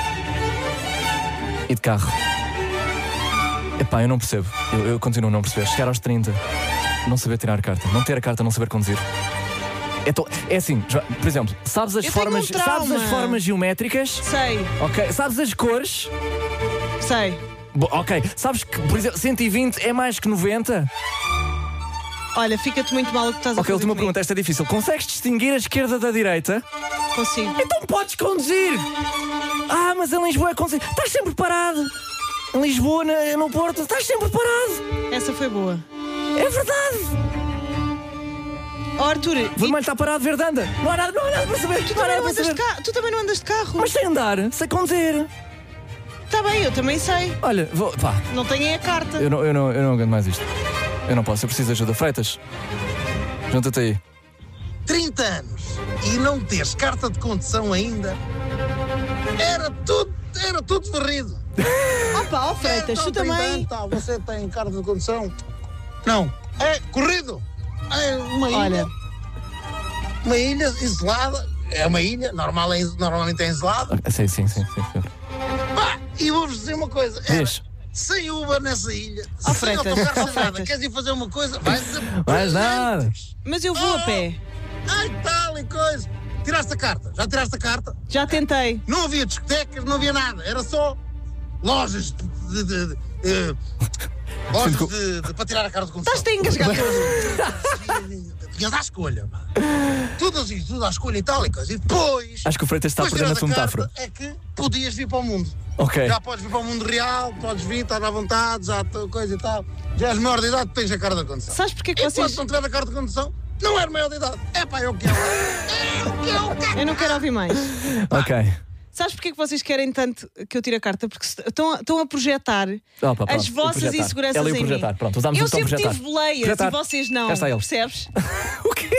E de carro. Epá, eu não percebo. Eu, eu continuo a não perceber. Chegar aos trinta, não saber tirar carta. Não ter a carta, não saber conduzir. É, to... é assim, por exemplo, sabes as Eu formas, tenho um sabes trauma. as formas geométricas? Sei. Ok. Sabes as cores? Sei. Bo- ok. Sabes que, por exemplo, cento e vinte é mais que noventa? Olha, fica-te muito mal o que estás a Ok, fazer última comigo. pergunta, esta é difícil. Consegues distinguir a esquerda da direita? Consigo. Então podes conduzir! Ah, mas em Lisboa é conduzir. Estás sempre parado! Em Lisboa, na- no Porto, estás sempre parado! Essa foi boa. É verdade! Oh, Arthur, O vermelho está parado, verde anda! Não há nada, não há nada para saber! tu não há também, nada não para andas de saber. carro. tu também não andas de carro. Mas sei andar, sei conduzir! Está bem, eu também sei. Olha, vou, pá, Não tenho é a carta. eu não, eu, não, eu não aguento mais isto. Eu não posso, eu preciso de ajuda. Freitas, junta-te aí. trinta anos e não teres carta de condução ainda. Era tudo, era tudo varrido. Opa, ó Freitas, tu também. Tá, você tem carta de condução? Não. É corrido. É uma ilha. Olha. Uma ilha isolada. É uma ilha, normal, é, normalmente é isolada. Ah, sim, sim, sim, sim, sim. Pá, e vou-vos dizer uma coisa. Era Diz. sem Uber nessa ilha. Ó, sem Freitas, autocarro, ó, sem nada. Freitas. Queres ir fazer uma coisa? Vais a... Mais nada! Mas eu vou a pé. Ai, tal e coisa. Tiraste a carta? Já tiraste a carta? Já tentei. Não havia discotecas, não havia nada. Era só lojas de... de, de, de eh, lojas Sinto de, de, para tirar a carta de condução. Estás-te a engasgar todo. Tinhas à escolha, pá. Tudo assim, tudo à escolha e tal e coisa. E depois... Acho que o Freitas está a depois perder a tiraste sua carta, metáfora. é que podias vir para o mundo. Ok. Já podes vir para o mundo real, podes vir, estás à vontade, já t- coisa e tal. Já és maior de idade, tens a carta de condução. Sabes porque é que E vocês... quando não tiver a carta de condução, não és maior de idade. É pá, é o que é. É o que é o que é. Eu não quero ouvir mais. Ok. Sabes porque é que vocês querem tanto que eu tire a carta? Porque se- estão, estão a projetar Opa, pronto, as o vossas projetar. inseguranças Ela e o em mim. projetar. Pronto, usámos eu o botão sempre projetar. tive boleias Projetar. e vocês não. Cá está ele. Percebes? O quê?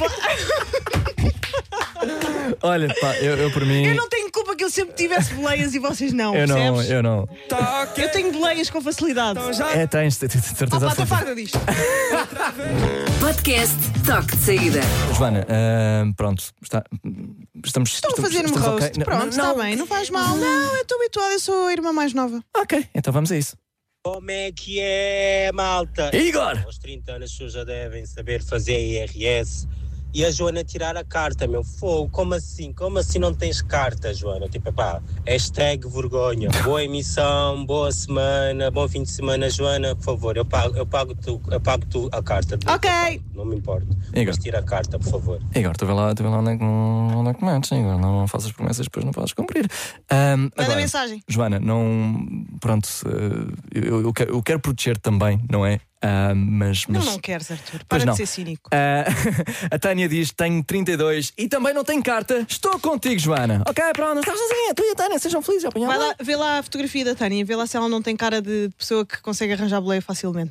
Olha, pá, eu, eu por mim. Eu não tenho culpa que eu sempre tivesse boleias e vocês não. Eu não, percebes? eu não. Eu tenho boleias com facilidade. É, tens, tens, tens certeza Opa, estou absoluta. farta disto. Podcast Toque de Saída. Joana, ah, pronto, está, estamos. Estão a estamos- fazer-me estamos roast. ok. Não, Pronto, não, está não. bem, não faz mal. Não, eu estou habituada, eu sou a irmã mais nova. Ok, então vamos a isso. Como é que é, malta? Igor! Aos trinta anos as pessoas já devem saber fazer I R S. E a Joana tirar a carta, meu fogo. Como assim? Como assim não tens carta, Joana? Tipo, pá, hashtag vergonha. Boa emissão, boa semana, bom fim de semana, Joana. Por favor, eu pago, eu pago, tu, eu pago tu a carta. Ok. Não me importa. Igor. Mas tira a carta, por favor. Igor, tu vê lá, tu vê lá onde é que, onde é que metes, Igor. Não faças promessas, depois não podes cumprir. Ahm, Manda agora, mensagem. Joana, não. Pronto, eh, eu, eu, quero, eu quero proteger também, não é? Ah, mas, mas... Não, não queres, Arthur. Pois Para não. de ser cínico. Ah, a Tânia diz: tenho trinta e dois e também não tenho carta. Estou contigo, Joana. Ok, pronto, estás sozinha. Tu e a Tânia, sejam felizes. Apanhar Vai lá, vê lá a fotografia da Tânia, vê lá se ela não tem cara de pessoa que consegue arranjar boleia facilmente.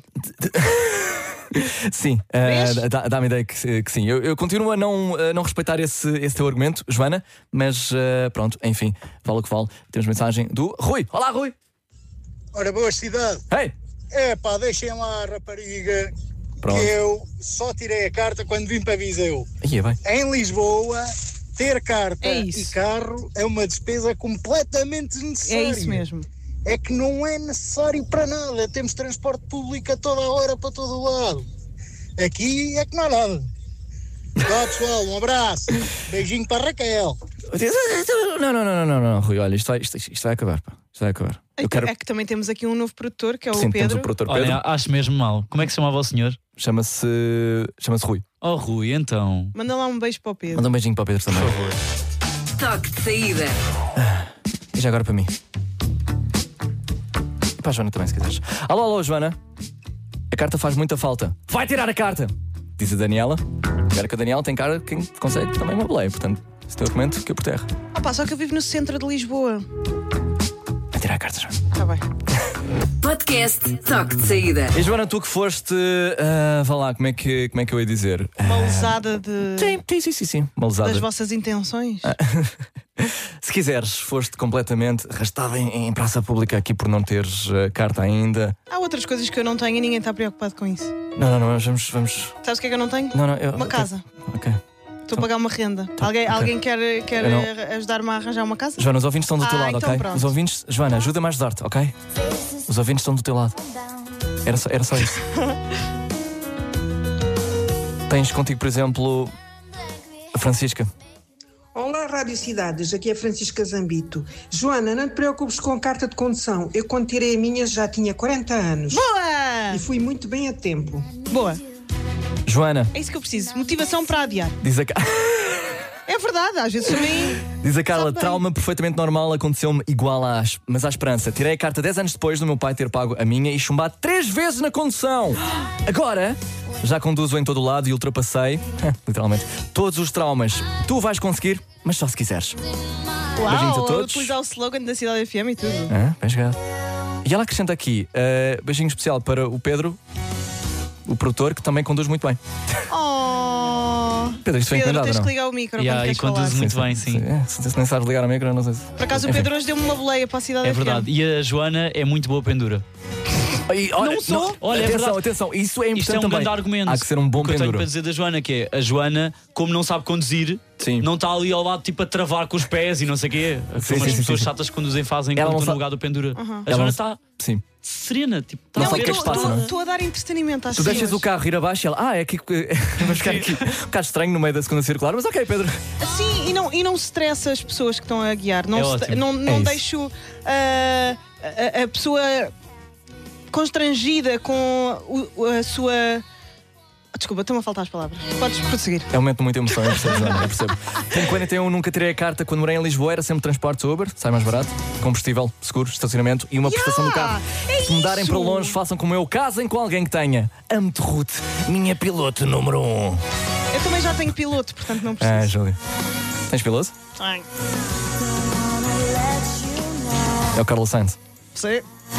Sim, Vês? uh, dá- dá-me ideia que, que sim. Eu, eu continuo a não, a não respeitar esse, esse teu argumento, Joana, mas uh, pronto, enfim, vale o que vale. Temos mensagem do Rui. Olá, Rui. Ora, boa cidade. Hey. É pá, deixem lá a rapariga. Pronto. Que eu só tirei a carta quando vim para Viseu. Aí é bem. Em Lisboa, ter carta É e isso. carro é uma despesa completamente desnecessária. É isso mesmo. É que não é necessário para nada. Temos transporte público a toda a hora para todo o lado. Aqui é que não há nada. Tá, pessoal, um abraço. Beijinho para a Raquel. Não, não, não, não, não, não, Rui, olha, isto vai, isto, isto vai acabar, pá. Isto vai acabar. Eu quero. É que também temos aqui um novo produtor, que é o Sim, temos Pedro. o produtor Pedro. Olha, acho mesmo mal. Como é que se chamava o senhor? Chama-se. Chama-se Rui. Oh, Rui, então. Manda lá um beijo para o Pedro. Manda um beijinho para o Pedro também. Por favor. Toque de Saída. E já agora para mim. E para a Joana também, se quiseres. Alô, alô, Joana. A carta faz muita falta. Vai tirar a carta! Diz a Daniela. Espero que a Daniela tem cara quem consegue também uma boleia. Portanto, se teu argumento, que eu por terra. Opa, só que eu vivo no centro de Lisboa. Vai tirar a carta, Joana. Está bem. Podcast Toque de Saída. E Joana, tu que foste. Uh, vá lá, como é, que, como é que eu ia dizer? Uma lesada de... Sim, sim, sim, sim, sim. Uma lesada. das vossas intenções. quiseres, foste completamente arrastado em, em praça pública aqui por não teres uh, carta ainda. Há outras coisas que eu não tenho e ninguém está preocupado com isso. Não, não, não, vamos. vamos... Sabes o que é que eu não tenho? Não, não, eu, uma okay. casa. Ok. Estou a pagar uma renda. Então, alguém okay. alguém quer, quer não... ajudar-me a arranjar uma casa? Joana, os ouvintes estão do ah, teu lado, então ok? Pronto. Os ouvintes, Joana, ajuda-me a ajudar-te, ok? Os ouvintes estão do teu lado. Era só, era só isso. Tens contigo, por exemplo, a Francisca. Olá, Rádio Cidades, aqui é Francisca Zambito. Joana, não te preocupes com a carta de condução. Eu, quando tirei a minha, já tinha quarenta anos. Boa! E fui muito bem a tempo. Boa. Joana. É isso que eu preciso. Motivação para adiar. Diz a É verdade, às vezes também. Diz a Carla, trauma perfeitamente normal aconteceu-me igual à, mas à esperança. Tirei a carta dez anos depois do meu pai ter pago a minha e chumbado três vezes na condução. Agora, já conduzo em todo o lado e ultrapassei, literalmente, todos os traumas. Tu vais conseguir, mas só se quiseres. Uau, beijinhos a todos. utilizar o slogan da Cidade F M e tudo. Ah, bem jogado. E ela acrescenta aqui, uh, beijinho especial para o Pedro, o produtor, que também conduz muito bem. Oh, Pedro, isto foi Pedro, encomendado, tens não? que ligar o micro Yeah, quando e queres falar. conduz muito sim, bem, sim. sim. sim. É, se nem sabes ligar o micro, não sei se... Por acaso Enfim. o Pedro hoje deu-me uma boleia para a Cidade É F M. verdade. E a Joana é muito boa pendura. E, olha, Não sou. não, Olha, é atenção, verdade. atenção, isso é importante Isto é um também. grande argumento. Há que ser um bom O que eu tenho pendura. para dizer da Joana que é, a Joana, como não sabe conduzir, Sim. não está ali ao lado tipo a travar com os pés e não sei o quê. Sim, Como sim, as sim, pessoas sim. chatas que conduzem fazem Ela quando não estão sabe- no lugar do pendura. Uhum. A Ela Joana não está Sim. serena, tipo, Não tá sei o que é a que se ver. passa, não é? Estou a dar entretenimento às Tu deixas pessoas. o carro ir abaixo e ela, ah, é aqui que vamos ficar aqui um bocado estranho no meio da segunda circular, mas ok, Pedro. Sim, e não, e não stressa as pessoas que estão a guiar. Não, É se- ótimo. não, não É isso. deixo ah, a, a pessoa constrangida com o- a sua. Desculpa, estão a faltar as palavras. Podes prosseguir. É um momento de muita emoção, eu percebo, Joana, eu percebo. Tenho quarenta e um, nunca tirei a carta quando morei em Lisboa, era sempre transporte Uber, sai mais barato, combustível, seguro, estacionamento e uma Yeah, prestação do carro. é Se mudarem isso. para longe, façam como eu, casem com alguém que tenha. Amo-te, Ruth, minha piloto número um. Eu também já tenho piloto, portanto não preciso. Ah, Júlia. Tens piloto? Tenho. É o Carlos Sainz. Sim.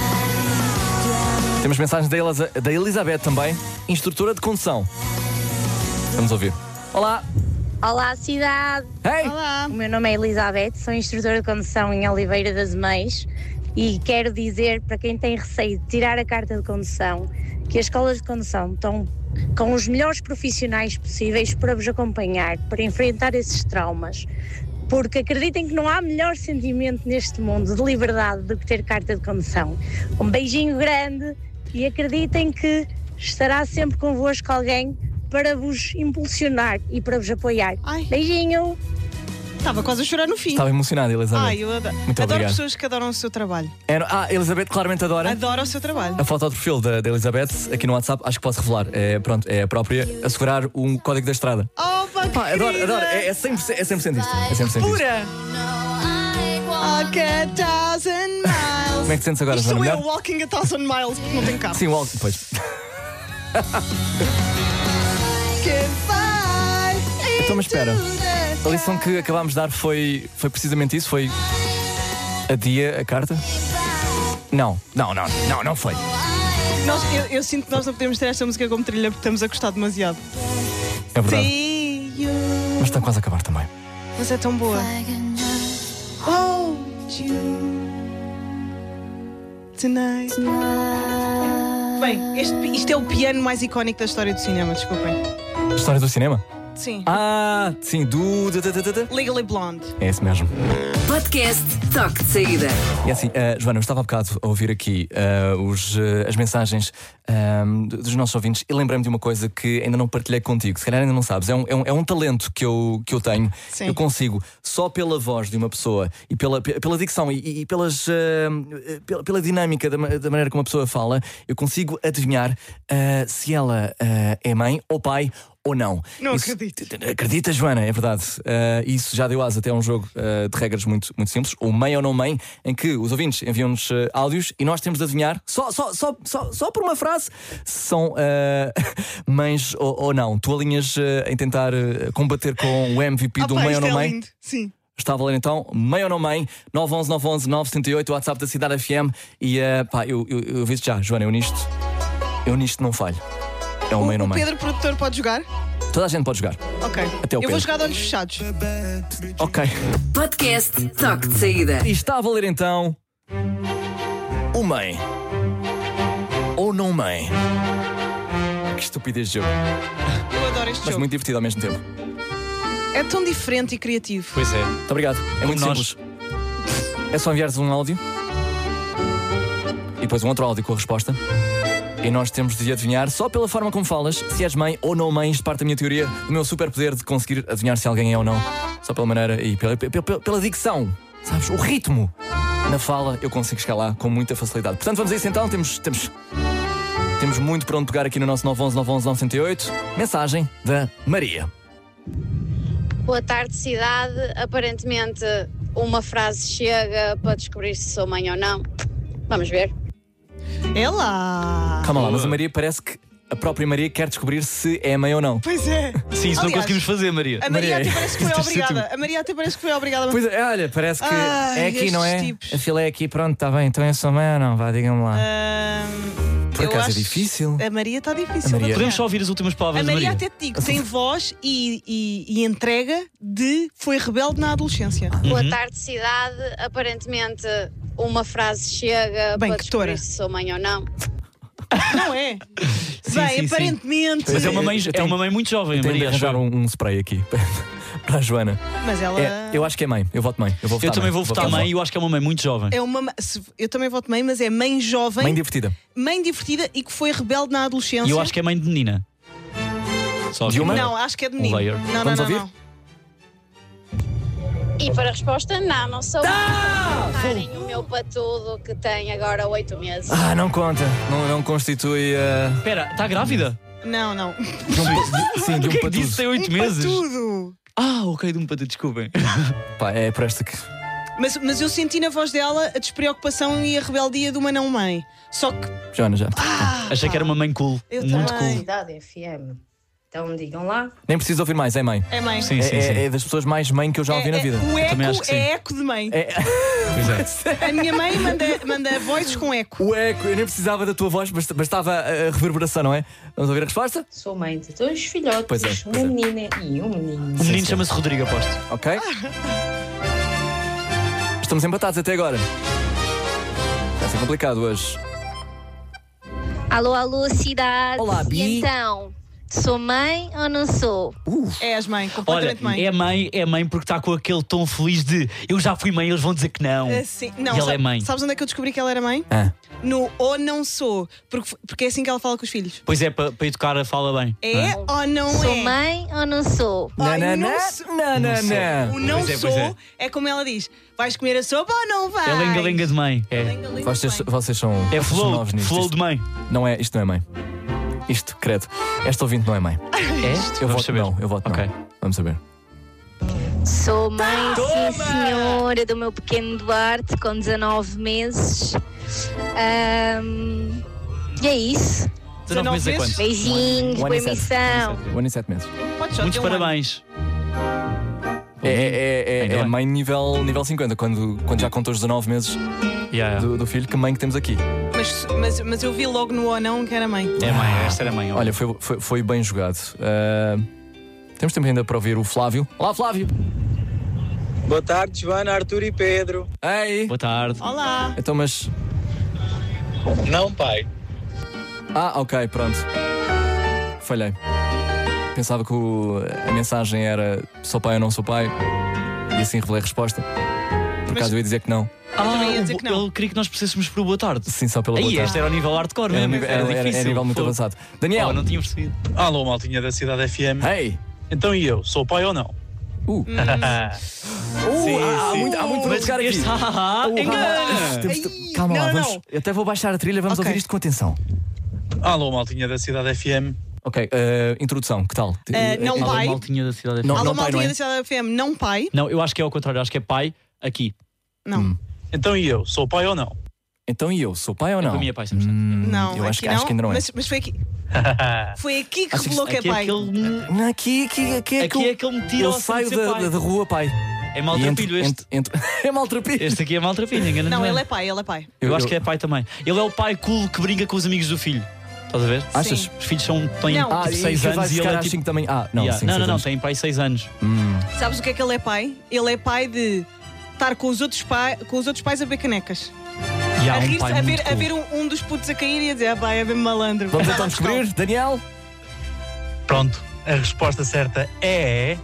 Temos mensagens da, Elisa, da Elizabeth também, instrutora de condução. Vamos ouvir. Olá! Olá, cidade! Hey! Olá! O meu nome é Elizabeth, sou instrutora de condução em Oliveira das Meias e quero dizer para quem tem receio de tirar a carta de condução que as escolas de condução estão com os melhores profissionais possíveis para vos acompanhar, para enfrentar esses traumas. Porque acreditem que não há melhor sentimento neste mundo de liberdade do que ter carta de condução. Um beijinho grande e acreditem que estará sempre convosco alguém para vos impulsionar e para vos apoiar. Ai. Beijinho! Estava quase a chorar no fim. Estava emocionada, Elizabeth. Ai, eu adoro. Muito adoro obrigado. pessoas que adoram o seu trabalho. Era- Ah, Elizabeth claramente adora. Adoro o seu trabalho. A foto de perfil da, da Elizabeth aqui no WhatsApp, acho que posso revelar. É, pronto, é a própria a segurar um código da estrada. Oh, pá, Pá, adoro, querida. adoro. É, é cem por cento, é cem por cento isto. É cem por cento isto. Pura! Walk a thousand miles. Como é que te sentes agora, Isto sou Joana? eu, Melhor? walking a thousand miles, porque não tenho carro. Sim, o álcool, pois. Goodbye. Então, mas espera. A lição que acabámos de dar foi, foi precisamente isso? Foi adia a carta? Não, não, não, não, não foi. Nós, eu, eu sinto que nós não podemos ter esta música como trilha porque estamos a gostar demasiado. É verdade. See you. Mas está quase a acabar também. Mas é tão boa. Hold you tonight. Bem, este, isto é o piano mais icónico da história do cinema, desculpem. História do cinema? Sim. Ah, sim, do. da, da, da, da. Legally Blonde. É esse mesmo. Podcast Toque de Saída. E assim, uh, Joana, eu estava há bocado a ouvir aqui uh, os, uh, as mensagens um, dos nossos ouvintes e lembrei-me de uma coisa que ainda não partilhei contigo. Se calhar ainda não sabes. É um, é um, é um talento que eu, que eu tenho. Sim. Eu consigo, só pela voz de uma pessoa e pela, pela dicção e, e pelas, uh, pela, pela dinâmica da, da maneira como a pessoa fala, eu consigo adivinhar uh, se ela uh, é mãe ou pai ou não. Não Isso- acredito. Acredita, Joana, é verdade. Uh, isso já deu asa até a um jogo uh, de regras muito, muito simples, o mãe ou não mãe, em que os ouvintes enviam-nos uh, áudios e nós temos de adivinhar, só, só, só, só, só por uma frase, se são uh, mães ou, ou não. Tu alinhas uh, em tentar uh, combater com o M V P Ah, do pá, mãe ou isto não é mãe? lindo. Sim. Está a valer então, mãe ou não mãe, nove um um nove um um nove sete oito, WhatsApp da Cidade F M. E uh, pá, eu, eu, eu aviso já, Joana, eu nisto, eu nisto não falho. É um mãe ou O não mãe. Pedro, produtor, pode jogar? Toda a gente pode jogar. Ok. Até o Eu vou Pedro. jogar de olhos fechados. Ok. Podcast Toque de Saída. E está a valer então o mãe ou não mãe. Que estupidez de jogo. Eu adoro este Mas jogo. muito divertido ao mesmo tempo. É tão diferente e criativo. Pois é. Muito obrigado. É muito nós. simples. É só enviares um áudio e depois um outro áudio com a resposta. E nós temos de adivinhar, só pela forma como falas, se és mãe ou não mãe. Isto parte da minha teoria, do meu super poder de conseguir adivinhar se alguém é ou não. Só pela maneira e pela, pela, pela dicção, sabes? O ritmo na fala, eu consigo chegar lá com muita facilidade. Portanto, vamos a isso então. Temos, temos, temos muito para onde pegar aqui no nosso nove um um nove um um nove zero oito. Mensagem da Maria. Boa tarde, cidade. Aparentemente, uma frase chega para descobrir se sou mãe ou não. Vamos ver. É lá. Calma lá, mas a Maria parece que a própria Maria quer descobrir se é mãe ou não. Pois é. Sim, isso não Aliás, conseguimos fazer, Maria. A Maria Maria, até parece que foi obrigada. A Maria até parece que foi obrigada. Pois é, olha, parece que Ai, é aqui, não é? estes tipos. A fila é aqui, pronto, está bem, então é sua mãe ou não? Vá, digam-me lá. Ahm, Por eu acaso acho- é difícil. A Maria está difícil. A Maria- de adivinhar. Podemos só ouvir as últimas palavras A da Maria Maria. até te digo, tem voz e, e- e entrega de foi rebelde na adolescência. Boa Uhum. tarde, cidade. Aparentemente, uma frase chega Bem, para que descobrir tora. se sou mãe ou não. Não é? Sim, Bem, sim, sim. aparentemente. Mas é uma mãe, Eu é tenho- uma mãe muito jovem, a Tenho de Maria. arranjar acho eu. um, um spray aqui para a Joana. Mas ela. É, eu acho que é mãe, eu voto mãe. Eu, vou Eu votar também mãe. vou votar mãe e eu acho que é uma mãe muito jovem. É uma, ma- se- eu também voto mãe, mas é mãe jovem, Mãe divertida. mãe divertida e que foi rebelde na adolescência. E eu acho que é mãe de menina. Só De que- uma? Não, acho que é de menino. Um layer. Não, não, Vamos não, ouvir? não. E para a resposta, não, não sou Ah! mãe. Reparem o meu patudo que tem agora oito meses. Ah, não conta. Não, não constitui. Uh, Espera, está grávida? Não, não. de um, sim, de O um que é que patudo. disse? Tem oito Um meses? patudo. Ah, ok, de um patudo, desculpem. Pá, é por esta que. Mas, mas eu senti na voz dela a despreocupação e a rebeldia de uma não-mãe. Só que. Joana, já. Achei que era uma mãe cool. Eu muito também. cool. Cidade F M. Então digam lá. Nem preciso ouvir mais, é mãe. É mãe. Sim, É, sim, é- sim. é das pessoas mais mãe que eu já ouvi é, na é- vida. O também acho eco que sim. é eco de mãe. É- Pois é. A minha mãe manda, manda vozes com eco. O eco, eu nem precisava da tua voz, bast- bastava a a reverberação, não é? Vamos ouvir a resposta? Sou mãe de dois filhotes, Pois é, pois uma é. menina e um menino. O menino chama-se Rodrigo, aposto. Ok? Estamos empatados até agora. Vai ser complicado hoje. Alô, alô, cidade. Olá, Bi. E então, sou mãe ou não sou? És mãe, Olha, completamente mãe. é mãe, é mãe porque está com aquele tom feliz de eu já fui mãe, eles vão dizer que não. Assim, não, e ela sabe- é mãe. Sabes onde é que eu descobri que ela era mãe? Ah. No ou não sou. Porque, porque é assim que ela fala com os filhos. Pois é, para para educar a fala bem. É ou não Sou é? mãe ou não sou? Ai, Não, não, não não, sou. não, não, não. O não Pois é, sou pois é. é. como ela diz: vais comer a sopa ou não vais? É lenga-lenga de mãe. É, Lenga-lenga de Vocês, mãe. vocês são. é vocês são flow, novos nisto. flow Isto de mãe. Não é, isto não é mãe. Isto, credo. Esta ouvinte não é mãe. É? Eu Vamos voto saber. não, eu voto Ok. não. Vamos saber. Sou mãe, sim senhora, do meu pequeno Duarte, com dezanove meses. Ahm, e é isso. dezanove meses é quanto? Beijinhos, Um ano boa e sete. emissão. Um ano e sete meses. Podes só Muitos ter um ano. parabéns. É, é, é, Ainda é, é bem. mãe nível, nível cinquenta, quando, quando já contou os dezanove meses Yeah, yeah. do, do filho, que mãe que temos aqui. Mas, mas, mas eu vi logo no ou não que era mãe. É mãe, esta era mãe. ó. Olha, foi, foi, foi bem jogado. Ah, temos tempo ainda para ouvir o Flávio. Olá, Flávio! Boa tarde, Joana, Arthur e Pedro. Ei! Boa tarde. Olá! Então, mas. Não, pai. Ah, ok, pronto. Falhei. Pensava que o- a mensagem era sou pai ou não sou pai. E assim revelei a resposta. Por Mas- acaso eu ia dizer que não. Ah, também ia dizer o- que não. ele queria que nós pudéssemos por boa tarde. Sim, só pela Aí, boa este tarde. era o nível hardcore Era, mesmo. nível- era, era, difícil. era nível muito Fogo. avançado. Daniel! Oh, não tinha percebido. Alô, maltinha da Cidade F M. Hey! Então e eu, sou pai ou não? Uh! Sim, Uh, há, há sim. muito, há muito para Mas buscar aqui. este hahaha Uh, engana. temos de- Ai, Calma lá, não, vamos. não. Eu até vou baixar a trilha, vamos Ok. ouvir isto com atenção. Alô, maltinha da Cidade F M. Ok, eh, introdução, que tal? Eh, não Eh, Alô, pai. maltinha da cidade F M. Não, Alô, não pai, maltinha não é? da Cidade F M, não pai. Não, eu acho que é ao contrário. Acho que é pai aqui. Não. Hum. Então e eu, sou pai ou não? Então e eu, sou pai ou não? para mim é pai, cem por cento. Hum, Não, eu acho, aqui que- acho que ainda não é. Mas, mas foi aqui. Foi aqui que Acho que revelou que é Aqui, pai. aquele, Não, aqui, aqui, aqui, é que aqui eu- é que ele me tira eu ao saio centro de ser da, pai. da, da rua, pai. É E maltrapilho entro- este. entro- entro- é maltrapilho. Este aqui é maltrapilho, engana Não, ele é pai, ele é pai. Eu, Eu- acho eu- que é pai também. Ele é o pai cool que brinca com os amigos do filho. Estás a ver? Achas? Sim. Os filhos são, têm Não. Ah, seis e anos e ele é tipo... cinco também. Ah, não, Yeah. sim, não, seis não, não, anos. tem pai seis anos. Hum. Sabes o que é que ele é pai? Ele é pai de estar com os outros, pai, com os outros pais a beber canecas. E há a um rir-se, pai a muito ver, a cool. ver um, um dos putos a cair e a dizer: ah, pai, é bem malandro. Vamos Vai então lá buscar. descobrir, Daniel? Pronto, a resposta certa é.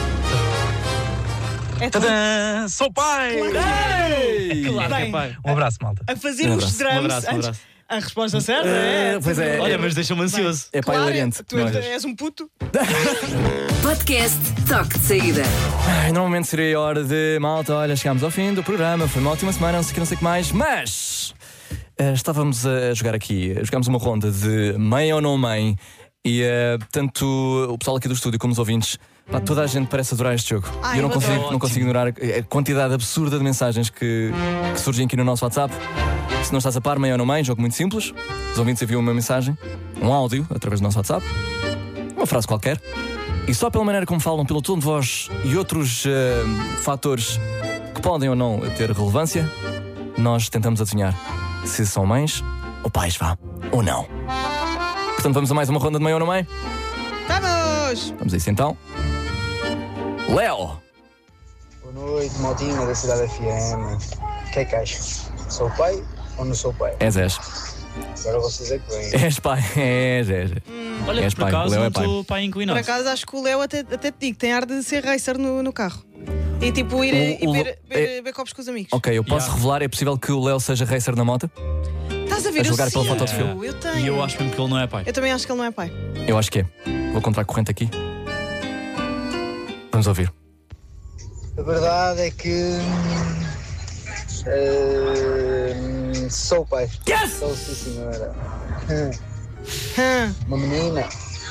É tu. Tadã! Sou pai! Ei! Claro que é Bem, pai. Um abraço, malta. a fazer Um os abraço. drums Um abraço, um antes. abraço. A resposta certa é. Eh, pois é. Olha, mas deixa-me ansioso. É pai Claro, hilariante. tu não és, achas? és um puto. Podcast Toque de Saída. Ai, normalmente seria a hora de malta, olha, chegámos ao fim do programa, foi uma ótima semana, não sei o que, não sei o que mais, mas eh, estávamos a jogar aqui, jogámos uma ronda de mãe ou não mãe, e eh, tanto o pessoal aqui do estúdio como os ouvintes, pá, toda a gente parece adorar este jogo. Ai, e eu não eu consigo, adoro. não consigo ignorar a quantidade absurda de mensagens que, que surgem aqui no nosso WhatsApp. Se não estás a par, mãe ou não mãe, jogo muito simples. Os ouvintes enviam uma mensagem, um áudio, através do nosso WhatsApp, uma frase qualquer. E só pela maneira como falam, pelo tom de voz e outros eh, fatores que podem ou não ter relevância, nós tentamos adivinhar se são mães ou pais, vá, ou não. Portanto, vamos a mais uma ronda de mãe ou não mãe? Vamos! Vamos a isso então. Léo! Boa noite, maltinha da Cidade F M. O que é que achas? Sou pai ou não sou pai? És, és. Agora vocês é que vêm. És pai, és, és. Olha, És por pai, acaso Léo não é pai. estou pai Por inclinado. acaso acho que o Léo até, até te digo, tem ar de ser racer no, no carro. E tipo ir O- e o- beber, beber, é- beber copos com os amigos. Ok, eu posso Yeah. revelar, é possível que o Léo seja racer na moto? Estás a ver? A Eu julgar pela sinto, foto de filme. eu tenho. E eu acho mesmo que ele não é pai. Eu também acho que ele não é pai. Eu acho que é. Vou contra a corrente aqui. Vamos ouvir. A verdade é que. hum, sou pai. Yes! Sou sim, senhora. Uma menina.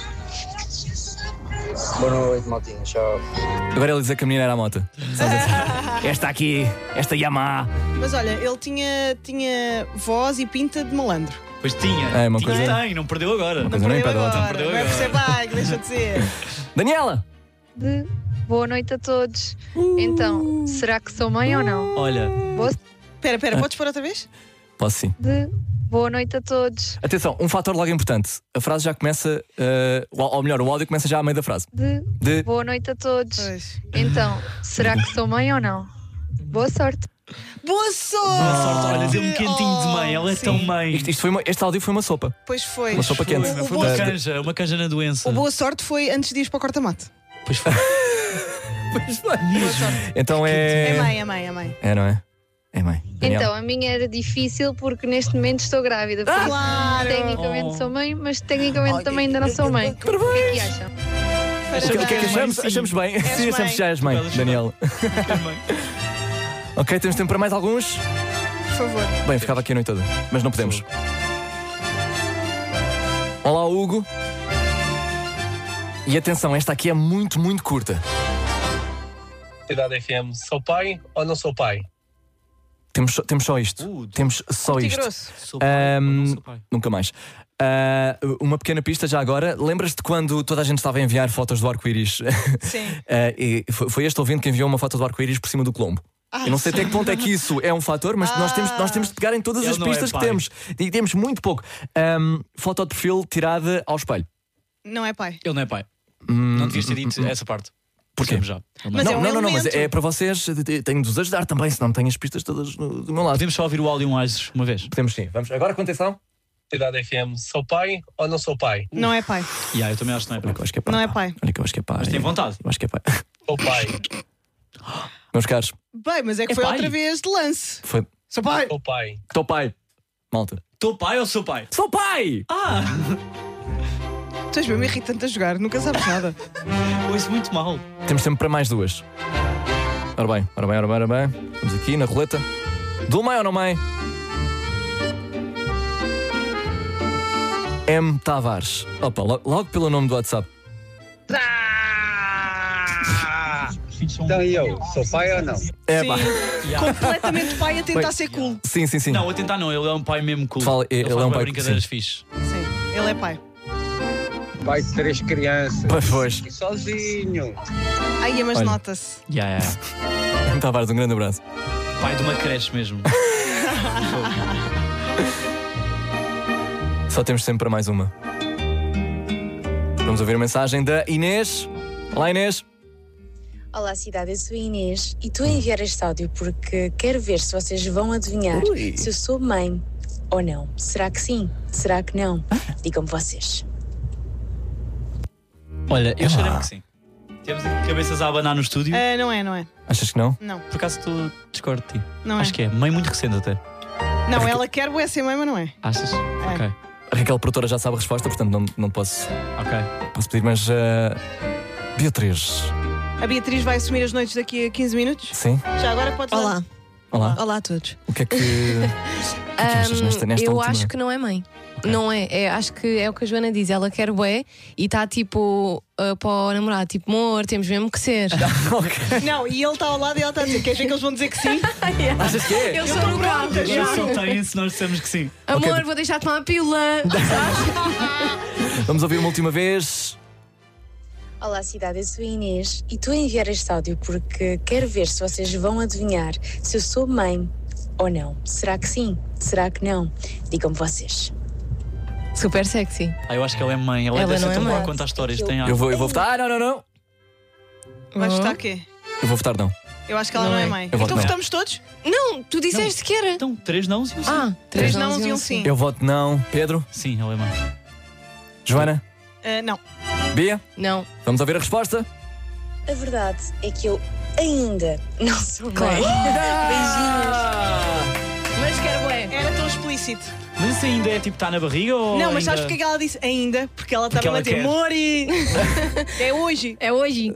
Boa noite, maltinha. Tchau. Agora ele dizer que a menina era a moto. Sabes assim? Esta aqui, esta Yamaha. Mas olha, ele tinha, tinha voz e pinta de malandro. Pois tinha. É, uma tinha coisa- tem, não perdeu agora. Uma coisa não impede a outra. Agora, não é por ser pai que deixa de ser. Daniela! De boa noite a todos. Então, será que sou mãe ou não? Olha, Boa Espera, espera, podes pôr outra vez? Posso sim. de boa noite a todos. Atenção, um fator logo importante. A frase já começa, eh, ou ou melhor, o áudio começa já a meio da frase. De De boa noite a todos. Pois. Então, será que sou mãe ou não? Boa sorte. Boa sorte! boa sorte. Olha, deu um quentinho de mãe. Ela é sim. tão mãe. Isto, isto foi uma- este áudio foi uma sopa. Pois foi. Uma sopa quente. O, o, Foi boa, uma Da- canja, uma canja na doença. o boa sorte foi antes de ir para o corta-mate. Pois foi. Boa sorte. Então é. É mãe, é mãe, é mãe. É, não é? É mãe. Daniela. Então, a minha era difícil porque neste momento estou grávida. Por isso, Claro! tecnicamente Oh. sou mãe, mas tecnicamente também ainda não sou mãe. O que é que acham? O que, o que é que achamos? Sim. Achamos bem. És Sim, achamos mãe. que já és mãe, Ela Daniela. Ok, temos tempo para mais alguns? Por favor. Bem, ficava aqui a noite toda, mas não podemos. Olá, Hugo. E atenção, esta aqui é muito, muito curta. Cidade F M, sou pai ou não sou pai? Temos só, temos só isto. Uh, temos só Curto e isto. grosso. Sou pai ou Ahm, não sou pai? Nunca mais. Ah, uma pequena pista já agora. Lembras-te quando toda a gente estava a enviar fotos do arco-íris? Sim. Ah, e foi, foi este ouvinte que enviou uma foto do arco-íris por cima do Colombo. Ah, Eu não sei até que ponto é que isso é um fator, mas nós, temos, nós temos de pegar em todas Ele as não é pistas que pai. temos. E temos muito pouco. Ahm, foto de perfil tirada ao espelho. Não é pai. Ele não é pai. Hum, Não devias ter dito essa parte. Porquê? Percebemos já. Ele não Mas é não, é um não, não, não, mas elemento. é para vocês. Tenho de vos ajudar também, senão não tenho as pistas todas no- do meu lado. Podemos só ouvir o áudio um mais uma vez. Podemos sim. Vamos agora com atenção. Cidade F M, sou pai ou não sou pai? Não é pai. Yeah, eu também acho que não é pai. Olha que eu acho que é pai. Não é pá. pai. Olha que eu acho que é pai. Mas tem vontade. Eu acho que é pai. Sou pai. Meus caros, Bem, mas é que É foi pai? outra vez de lance. foi. Sou pai. Sou pai. Estou pai. Malta. Estou pai ou sou pai? Sou pai! Ah! Tu és mesmo irritante a jogar, nunca sabes nada. Ouço muito mal. Temos tempo para mais duas. Ora bem, ora bem, ora bem, ora bem. Vamos aqui na roleta. Do mãe ou não mãe? M. Tavares. Opa, lo- logo pelo nome do WhatsApp. Então e eu, sou pai ou não? É Sim. pá. Completamente pai a tentar Bem, ser cool. Sim, sim, sim. Não, a tentar não, ele é um pai mesmo cool. Fala- ele faz é um bué pai- brincadeiras sim. fixe. Sim, ele é pai. Pai de três crianças. Pois, pois. E sozinho. Ai, mas Olha. nota-se. Yeah, yeah. M. Tavares, um grande abraço. Pai de uma creche mesmo. Só temos tempo para mais uma. Vamos ouvir a mensagem da Inês. Olá, Inês. Olá, cidade, eu sou a Inês e estou a enviar este áudio porque quero ver se vocês vão adivinhar Ui. se eu sou mãe ou não. Será que sim? Será que não? Digam-me vocês. Olha, eu cheirei-me que sim. Temos aqui cabeças a abanar no estúdio. Uh, não é, não é. Achas que não? Não. Por acaso tu discordo de ti? Não Acho é. que é. Mãe muito recente até. Não, Raquel... ela quer bué ser mãe, mas não é. Achas? É. Ok. A Raquel, produtora, já sabe a resposta, portanto não, não posso. Ok. Posso pedir, mas. Uh... Beatriz. A Beatriz vai assumir as noites daqui a quinze minutos? Sim. Já agora podes. Olá. Olá. Olá a todos. O que é que. o que é que achas nesta, nesta eu última? acho que não é mãe. Okay. Não é, é, acho que é o que a Joana diz. Ela quer bué e está tipo uh, para o namorado, tipo, amor, temos mesmo que ser. Okay. Não, e ele está ao lado e ela está a dizer: queres ver que eles vão dizer que sim? Yeah. Achas que é? Eu sou no carro. Eu soltei se nós dissemos que sim. Amor, Okay. vou deixar de tomar a pílula. Vamos ouvir uma última vez. Olá, cidade, eu sou a Inês e estou a enviar este áudio porque quero ver se vocês vão adivinhar se eu sou mãe ou não. Será que sim? Será que não? Digam-me vocês. Super sexy. Ah, eu acho que ela é mãe. Ela, Ela deve não ser é tão boa mãe. a contar histórias. Tem Eu vou, eu vou votar. Não, não, não. Vais Uhum. votar quê? Eu vou votar não. Eu acho que ela não, Não é é. mãe. Eu voto Então não. votamos todos? Não, tu disseste que era. Então, três não e um sim. Ah, Três não e um sim. Eu voto não. Pedro? Sim, ela é mãe. Joana? Uh, não. Bia? Não. Vamos ouvir a resposta? A verdade é que eu ainda não sou mãe. Claro. Beijinhos. Mas quero bué. Era tão explícito. Mas isso ainda é tipo, está na barriga ou. Não, mas ainda... sabes porque é que ela disse ainda? Porque ela Porque estava a ela dizer quer. Mori! É hoje. É hoje.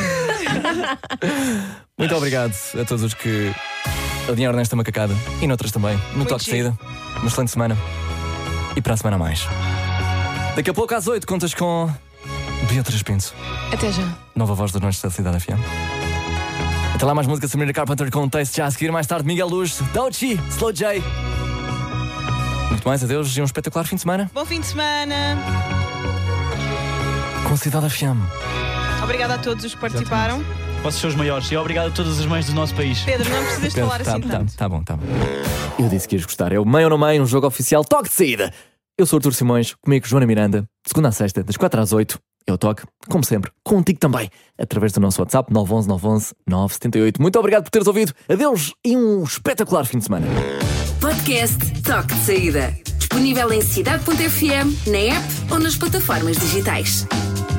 Muito obrigado a todos os que alinharam nesta macacada e noutras também. No Muito toque de giro. saída. Uma excelente semana. E para a semana a mais. Daqui a pouco às oito contas com Beatriz Pinto. Até já. Nova voz das noites da Cidade F M. Até lá mais música Sabrina Carpenter com o texto já a seguir. Mais tarde Miguel Luz, Dochi, Slow J. Muito mais, adeus e um espetacular fim de semana Bom fim de semana. com a Cidade F M. Obrigada a todos os que participaram. Vocês são os maiores e obrigado a todas as mães do nosso país. Pedro, não precisas Pedro, falar tá, assim tá, tanto. tá bom, tá bom. Eu disse que ias gostar. É o Mãe ou Não Mãe, um jogo oficial Toque de Saída. Eu sou o Artur Simões, comigo Joana Miranda. De segunda a sexta, das quatro às oito. Eu toque, como sempre, contigo também, através do nosso WhatsApp nove um um nove um um nove sete oito. Muito obrigado por teres ouvido. Adeus e um espetacular fim de semana. Podcast Toque de Saída. Disponível em cidade ponto f m, na app ou nas plataformas digitais.